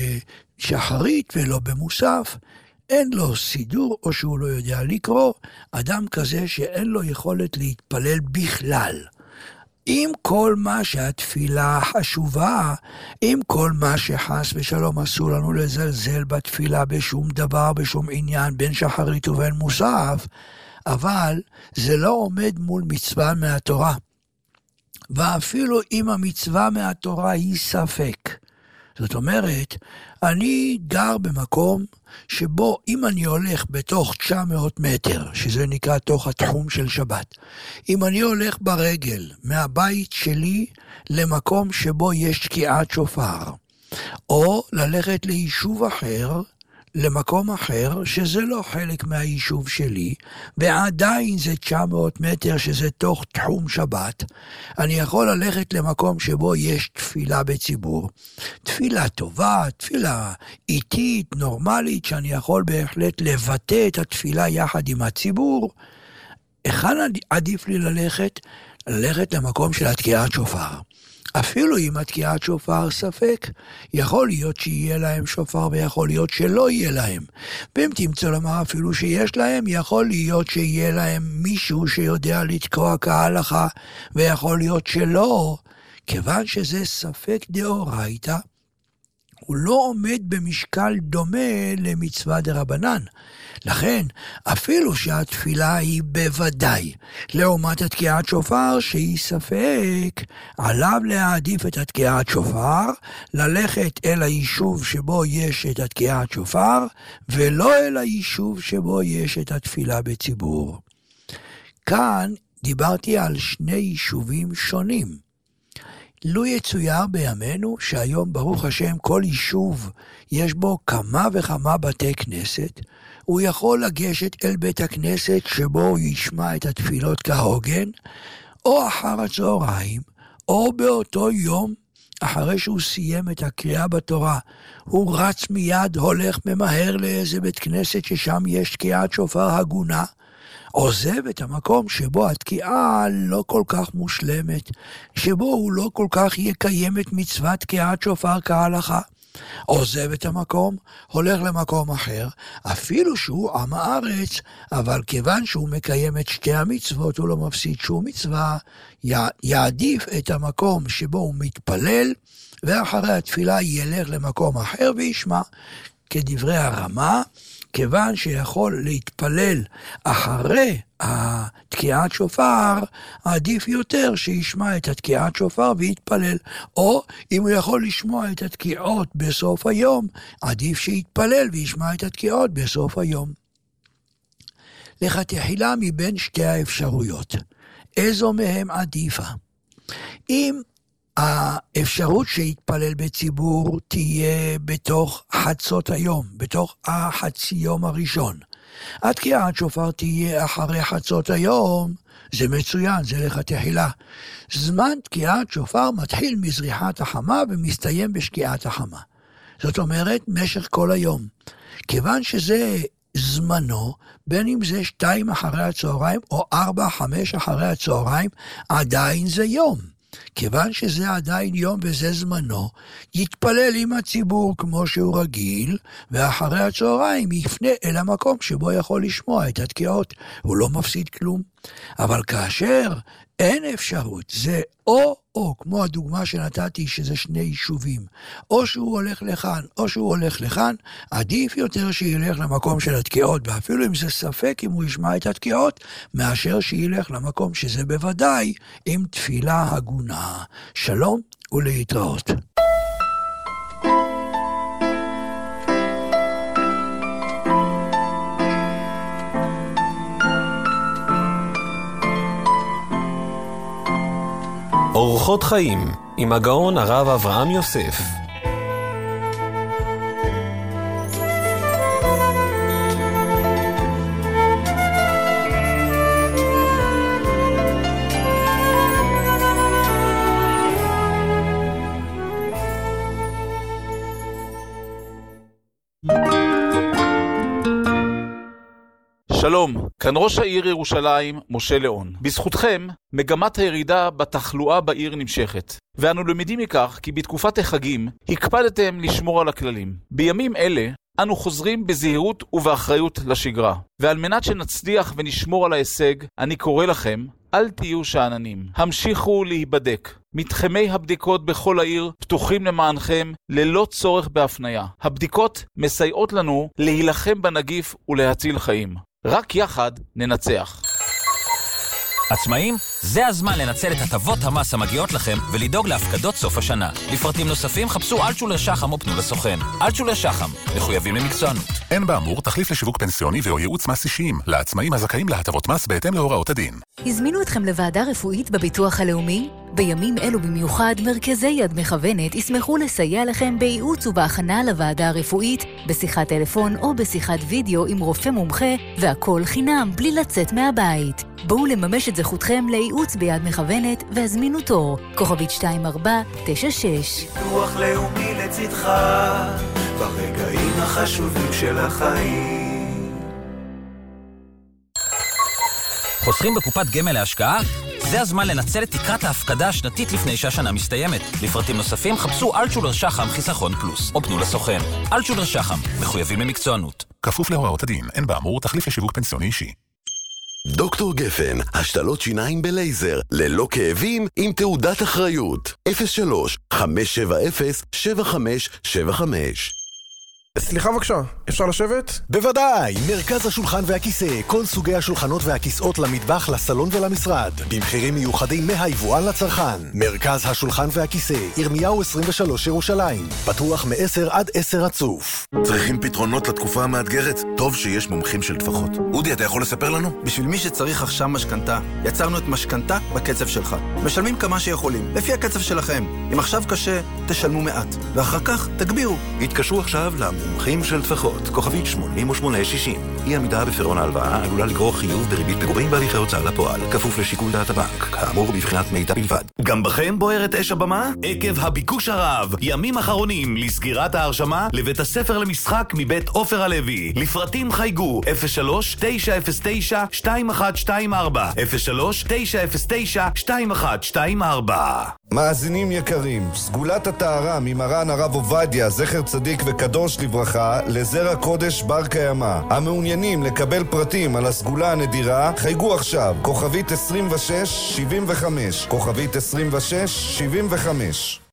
בשחרית ולא במוסף, אין לו סידור או שהוא לא יודע לקרוא, אדם כזה שאין לו יכולת להתפלל בכלל. עם כל מה שהתפילה חשובה, עם כל מה שחס ושלום אסור לנו לזלזל בתפילה בשום דבר, בשום עניין, בין שחרית ובין מוסף, אבל זה לא עומד מול מצווה מהתורה. ואפילו אם המצווה מהתורה היא ספק, זאת אומרת, אני גר במקום שבו אם אני הולך בתוך תשע מאות מטר, שזה נקרא תוך התחום של שבת, אם אני הולך ברגל מהבית שלי למקום שבו יש תקיעת שופר, או ללכת ליישוב אחר, למקום אחר, שזה לא חלק מהיישוב שלי, ועדיין זה תשע מאות מטר שזה תוך תחום שבת, אני יכול ללכת למקום שבו יש תפילה בציבור. תפילה טובה, תפילה איטית, נורמלית, שאני יכול בהחלט לבטא את התפילה יחד עם הציבור. היכן עדיף לי ללכת? ללכת למקום של התקיעת שופר. אפילו אם התקיעת שופר ספק, יכול להיות שיהיה להם שופר ויכול להיות שלא יהיה להם. ואם תמצא לומר אפילו שיש להם, יכול להיות שיהיה להם מישהו שיודע לתקוע כהלכה, ויכול להיות שלא, כיוון שזה ספק דאורייתא, הוא לא עומד במשקל דומה למצווה דרבנן. לכן, אפילו שהתפילה היא בוודאי, לעומת התקיעת שופר שהיא ספק, עליו להעדיף את התקיעת שופר, ללכת אל היישוב שבו יש את התקיעת שופר, ולא אל היישוב שבו יש את התפילה בציבור. כאן דיברתי על שני יישובים שונים. לו יצויר בימינו שהיום ברוך השם כל יישוב יש בו כמה וכמה בתי כנסת, הוא יכול לגשת אל בית הכנסת שבו הוא ישמע את התפילות כהוגן, או אחר הצהריים, או באותו יום אחרי שהוא סיים את הקריאה בתורה, הוא רץ מיד, הולך ממהר לאיזה בית כנסת ששם יש תקיעת שופר הגונה, עוזב את המקום שבו התקיעה לא כל כך מושלמת, שבו הוא לא כל כך יקיים את מצוות תקיעת שופר כהלכה. עוזב את המקום, הולך למקום אחר, אפילו שהוא עם הארץ, אבל כיוון שהוא מקיים את שתי המצוות, הוא לא מפסיד שום מצווה, יעדיף את המקום שבו הוא מתפלל, ואחרי התפילה ילך למקום אחר וישמע. כדברי הרמה, כיוון שיכול להתפלל אחרי התקיעת שופר, עדיף יותר שישמע את התקיעת שופר ויתפלל. או אם הוא יכול לשמוע את התקיעות בסוף היום, עדיף שיתפלל וישמע את התקיעות בסוף היום. לכתחילה מבין שתי האפשרויות, איזו מהם עדיפה? אם האפשרות שיתפלל בציבור תהיה בתוך חצות היום, בתוך החצי יום הראשון, התקיעת שופר תהיה אחרי חצות היום, זה מצוין, זה לכתחילה. זמן תקיעת שופר מתחיל מזריחת החמה ומסתיים בשקיעת החמה. זאת אומרת, משך כל היום. כיוון שזה זמנו, בין אם זה שתיים אחרי הצהריים או ארבע, חמש אחרי הצהריים, עדיין זה יום. כיוון שזה עדיין יום וזה זמנו, יתפלל עם הציבור כמו שהוא רגיל, ואחרי הצהריים יפנה אל המקום שבו יכול לשמוע את התקיעות. הוא לא מפסיד כלום. אבל כאשר אין אפשרות, זה או או, כמו הדוגמה שנתתי שזה שני יישובים, או שהוא הולך לכאן, או שהוא הולך לכאן, עדיף יותר שילך למקום של התקיעות, ואפילו אם זה ספק אם הוא ישמע את התקיעות, מאשר שילך למקום שזה בוודאי עם תפילה הגונה. שלום ולהתראות. אורחות חיים עם הגאון הרב אברהם יוסף. שלום, כאן ראש העיר ירושלים, משה ליאון. בזכותכם, מגמת הירידה בתחלואה בעיר נמשכת. ואנו למדים מכך כי בתקופת החגים הקפדתם לשמור על הכללים. בימים אלה, אנו חוזרים בזהירות ובאחריות לשגרה. ועל מנת שנצליח ונשמור על ההישג, אני קורא לכם, אל תהיו שעננים. המשיכו להיבדק. מתחמי הבדיקות בכל העיר פתוחים למענכם ללא צורך בהפניה. הבדיקות מסייעות לנו להילחם בנגיף ולהציל חיים. רק יחד ננצח. עצמאים, זה הזמן לנצל את הטבות המס המגיעות לכם ולדאוג להפקדות סוף השנה. לפרטים נוספים חפשו אלטשולר שחם או פנו לסוכן. אלטשולר שחם, מחויבים למקצוענות. אין באמור תחליף לשיווק פנסיוני ואו ייעוץ מס אישיים לעצמאים הזכאים להטבות מס בהתאם להוראות הדין. הזמינו אתכם לוועדה רפואית בביטוח הלאומי? בימים אלו במיוחד, מרכזי יד מכוונת ישמחו לסייע לכם בייעוץ ובהכנה לוועדה הרפואית, בשיחת טלפון או בשיחת וידאו עם רופא מומחה, והכל חינם בלי לצאת מהבית. בואו לממש את זכותכם לייעוץ ביד מכוונת והזמינו תור. כוכבית שתיים ארבע תשע שש. ביטוח לאומי לצדך ברגעים החשובים של החיים. חוסכים בקופת גמל להשקעה? זה הזמן לנצל את תקרת ההפקדה השנתית לפני שהשנה מסתיימת. לפרטים נוספים חפשו אלטשולר שחם חיסכון פלוס, או פנו לסוכן. אלטשולר שחם, מחויבים למקצוענות. כפוף להוראות הדין, אין באמור תחליף לשיווק פנסיוני אישי. דוקטור גפן, השתלות שיניים בלייזר, ללא כאבים, עם תעודת אחריות. אפס שלוש חמש שבע אפס שבע חמש שבע חמש. סליחה בבקשה, אפשר לשבת? בוודאי, מרכז השולחן והכיסא, כל סוגי השולחנות והכיסאות למטבח, לסלון ולמשרד, במחירים מיוחדים מהיבואן לצרכן. מרכז השולחן והכיסא, ירמיהו עשרים ושלוש ירושלים, פתוח מ-עשר עד עשר רצוף. צריכים פתרונות לתקופה המאתגרת? טוב שיש מומחים של טפחות. אודי, אתה יכול לספר לנו? בשביל מי שצריך עכשיו משכנתה, יצרנו את משכנתה בקצב שלך. משלמים כמה שיכולים, לפי הקצב שלכם. אם עכשיו קשה, תשלמו מעט, ואחר כך תגבירו. התקשרו עכשיו למומחים של טפחות, כוכבית שמונים ושמונה שישים. אי עמידה בפירעון ההלוואה עלולה לגרור חיוב בריבית פיגורים בהליכי הוצאה לפועל, כפוף לשיקול דעת הבנק, כאמור בבחינת מידע בלבד. גם בכם בוערת אש הבמה? עקב הביקוש הרב, ימים אחרונים לסגירת ההרשמה לבית הספר למשחק מבית עופר הלוי. לפרטים חייגו אפס שלוש תשע אפס תשע שתיים אחת שתיים ארבע אפס שלוש תשע אפס תשע שתיים אחת שתיים ארבע. מאזינים יקרים, סגולת הטהרה ממרן הרב עובדיה, זכר צדיק וקדוש לברכה, לזרע קודש בר קיימא. המעוניינים לקבל פרטים על הסגולה הנדירה, חייגו עכשיו, כוכבית עשרים ושש שבעים וחמש, כוכבית עשרים ושש שבעים וחמש.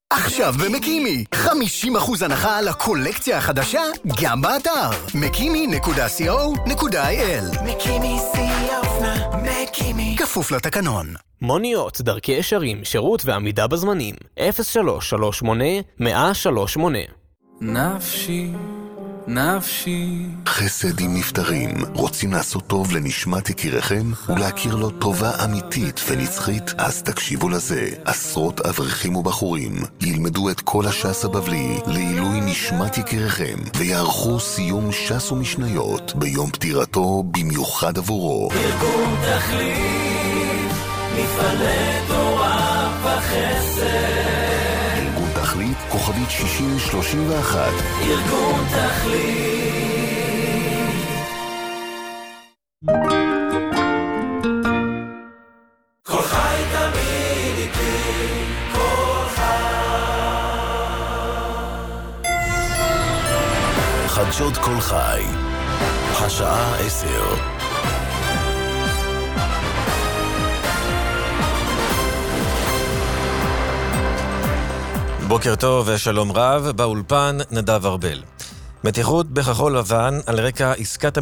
עכשיו במקימי, חמישים אחוז הנחה על הקולקציה החדשה, גם באתר מקימי נקודה סי או נקודה איי אל. מקימי שיא האופנה, מקימי. כפוף לתקנון. מוניות, דרכי ישרים, שירות ועמידה בזמנים. אפס שלוש שלוש שמונה, מאה שלוש שמונה. נפשי, נפשי. חסד עם נפטרים. רוצים לעשות טוב לנשמת יקיריכם ולהכיר לו טובה אמיתית ונצחית? אז תקשיבו לזה. עשרות אברכים ובחורים ילמדו את כל הש"ס הבבלי לעילוי נשמת יקיריכם ויערכו סיום ש"ס ומשניות ביום פטירתו במיוחד עבורו. ארגון תכלית, מפעלי תורה וחסד. ארגון תכלית, כוכבית שישים שלושים ואחת. ארגון תכלית. כל חי תמיד איתי, כל חי. חדשות כל חי, השעה עשר. בוקר טוב ושלום רב, באולפן נדב ארבל. מתיחות בכחול לבן על רקע עסקת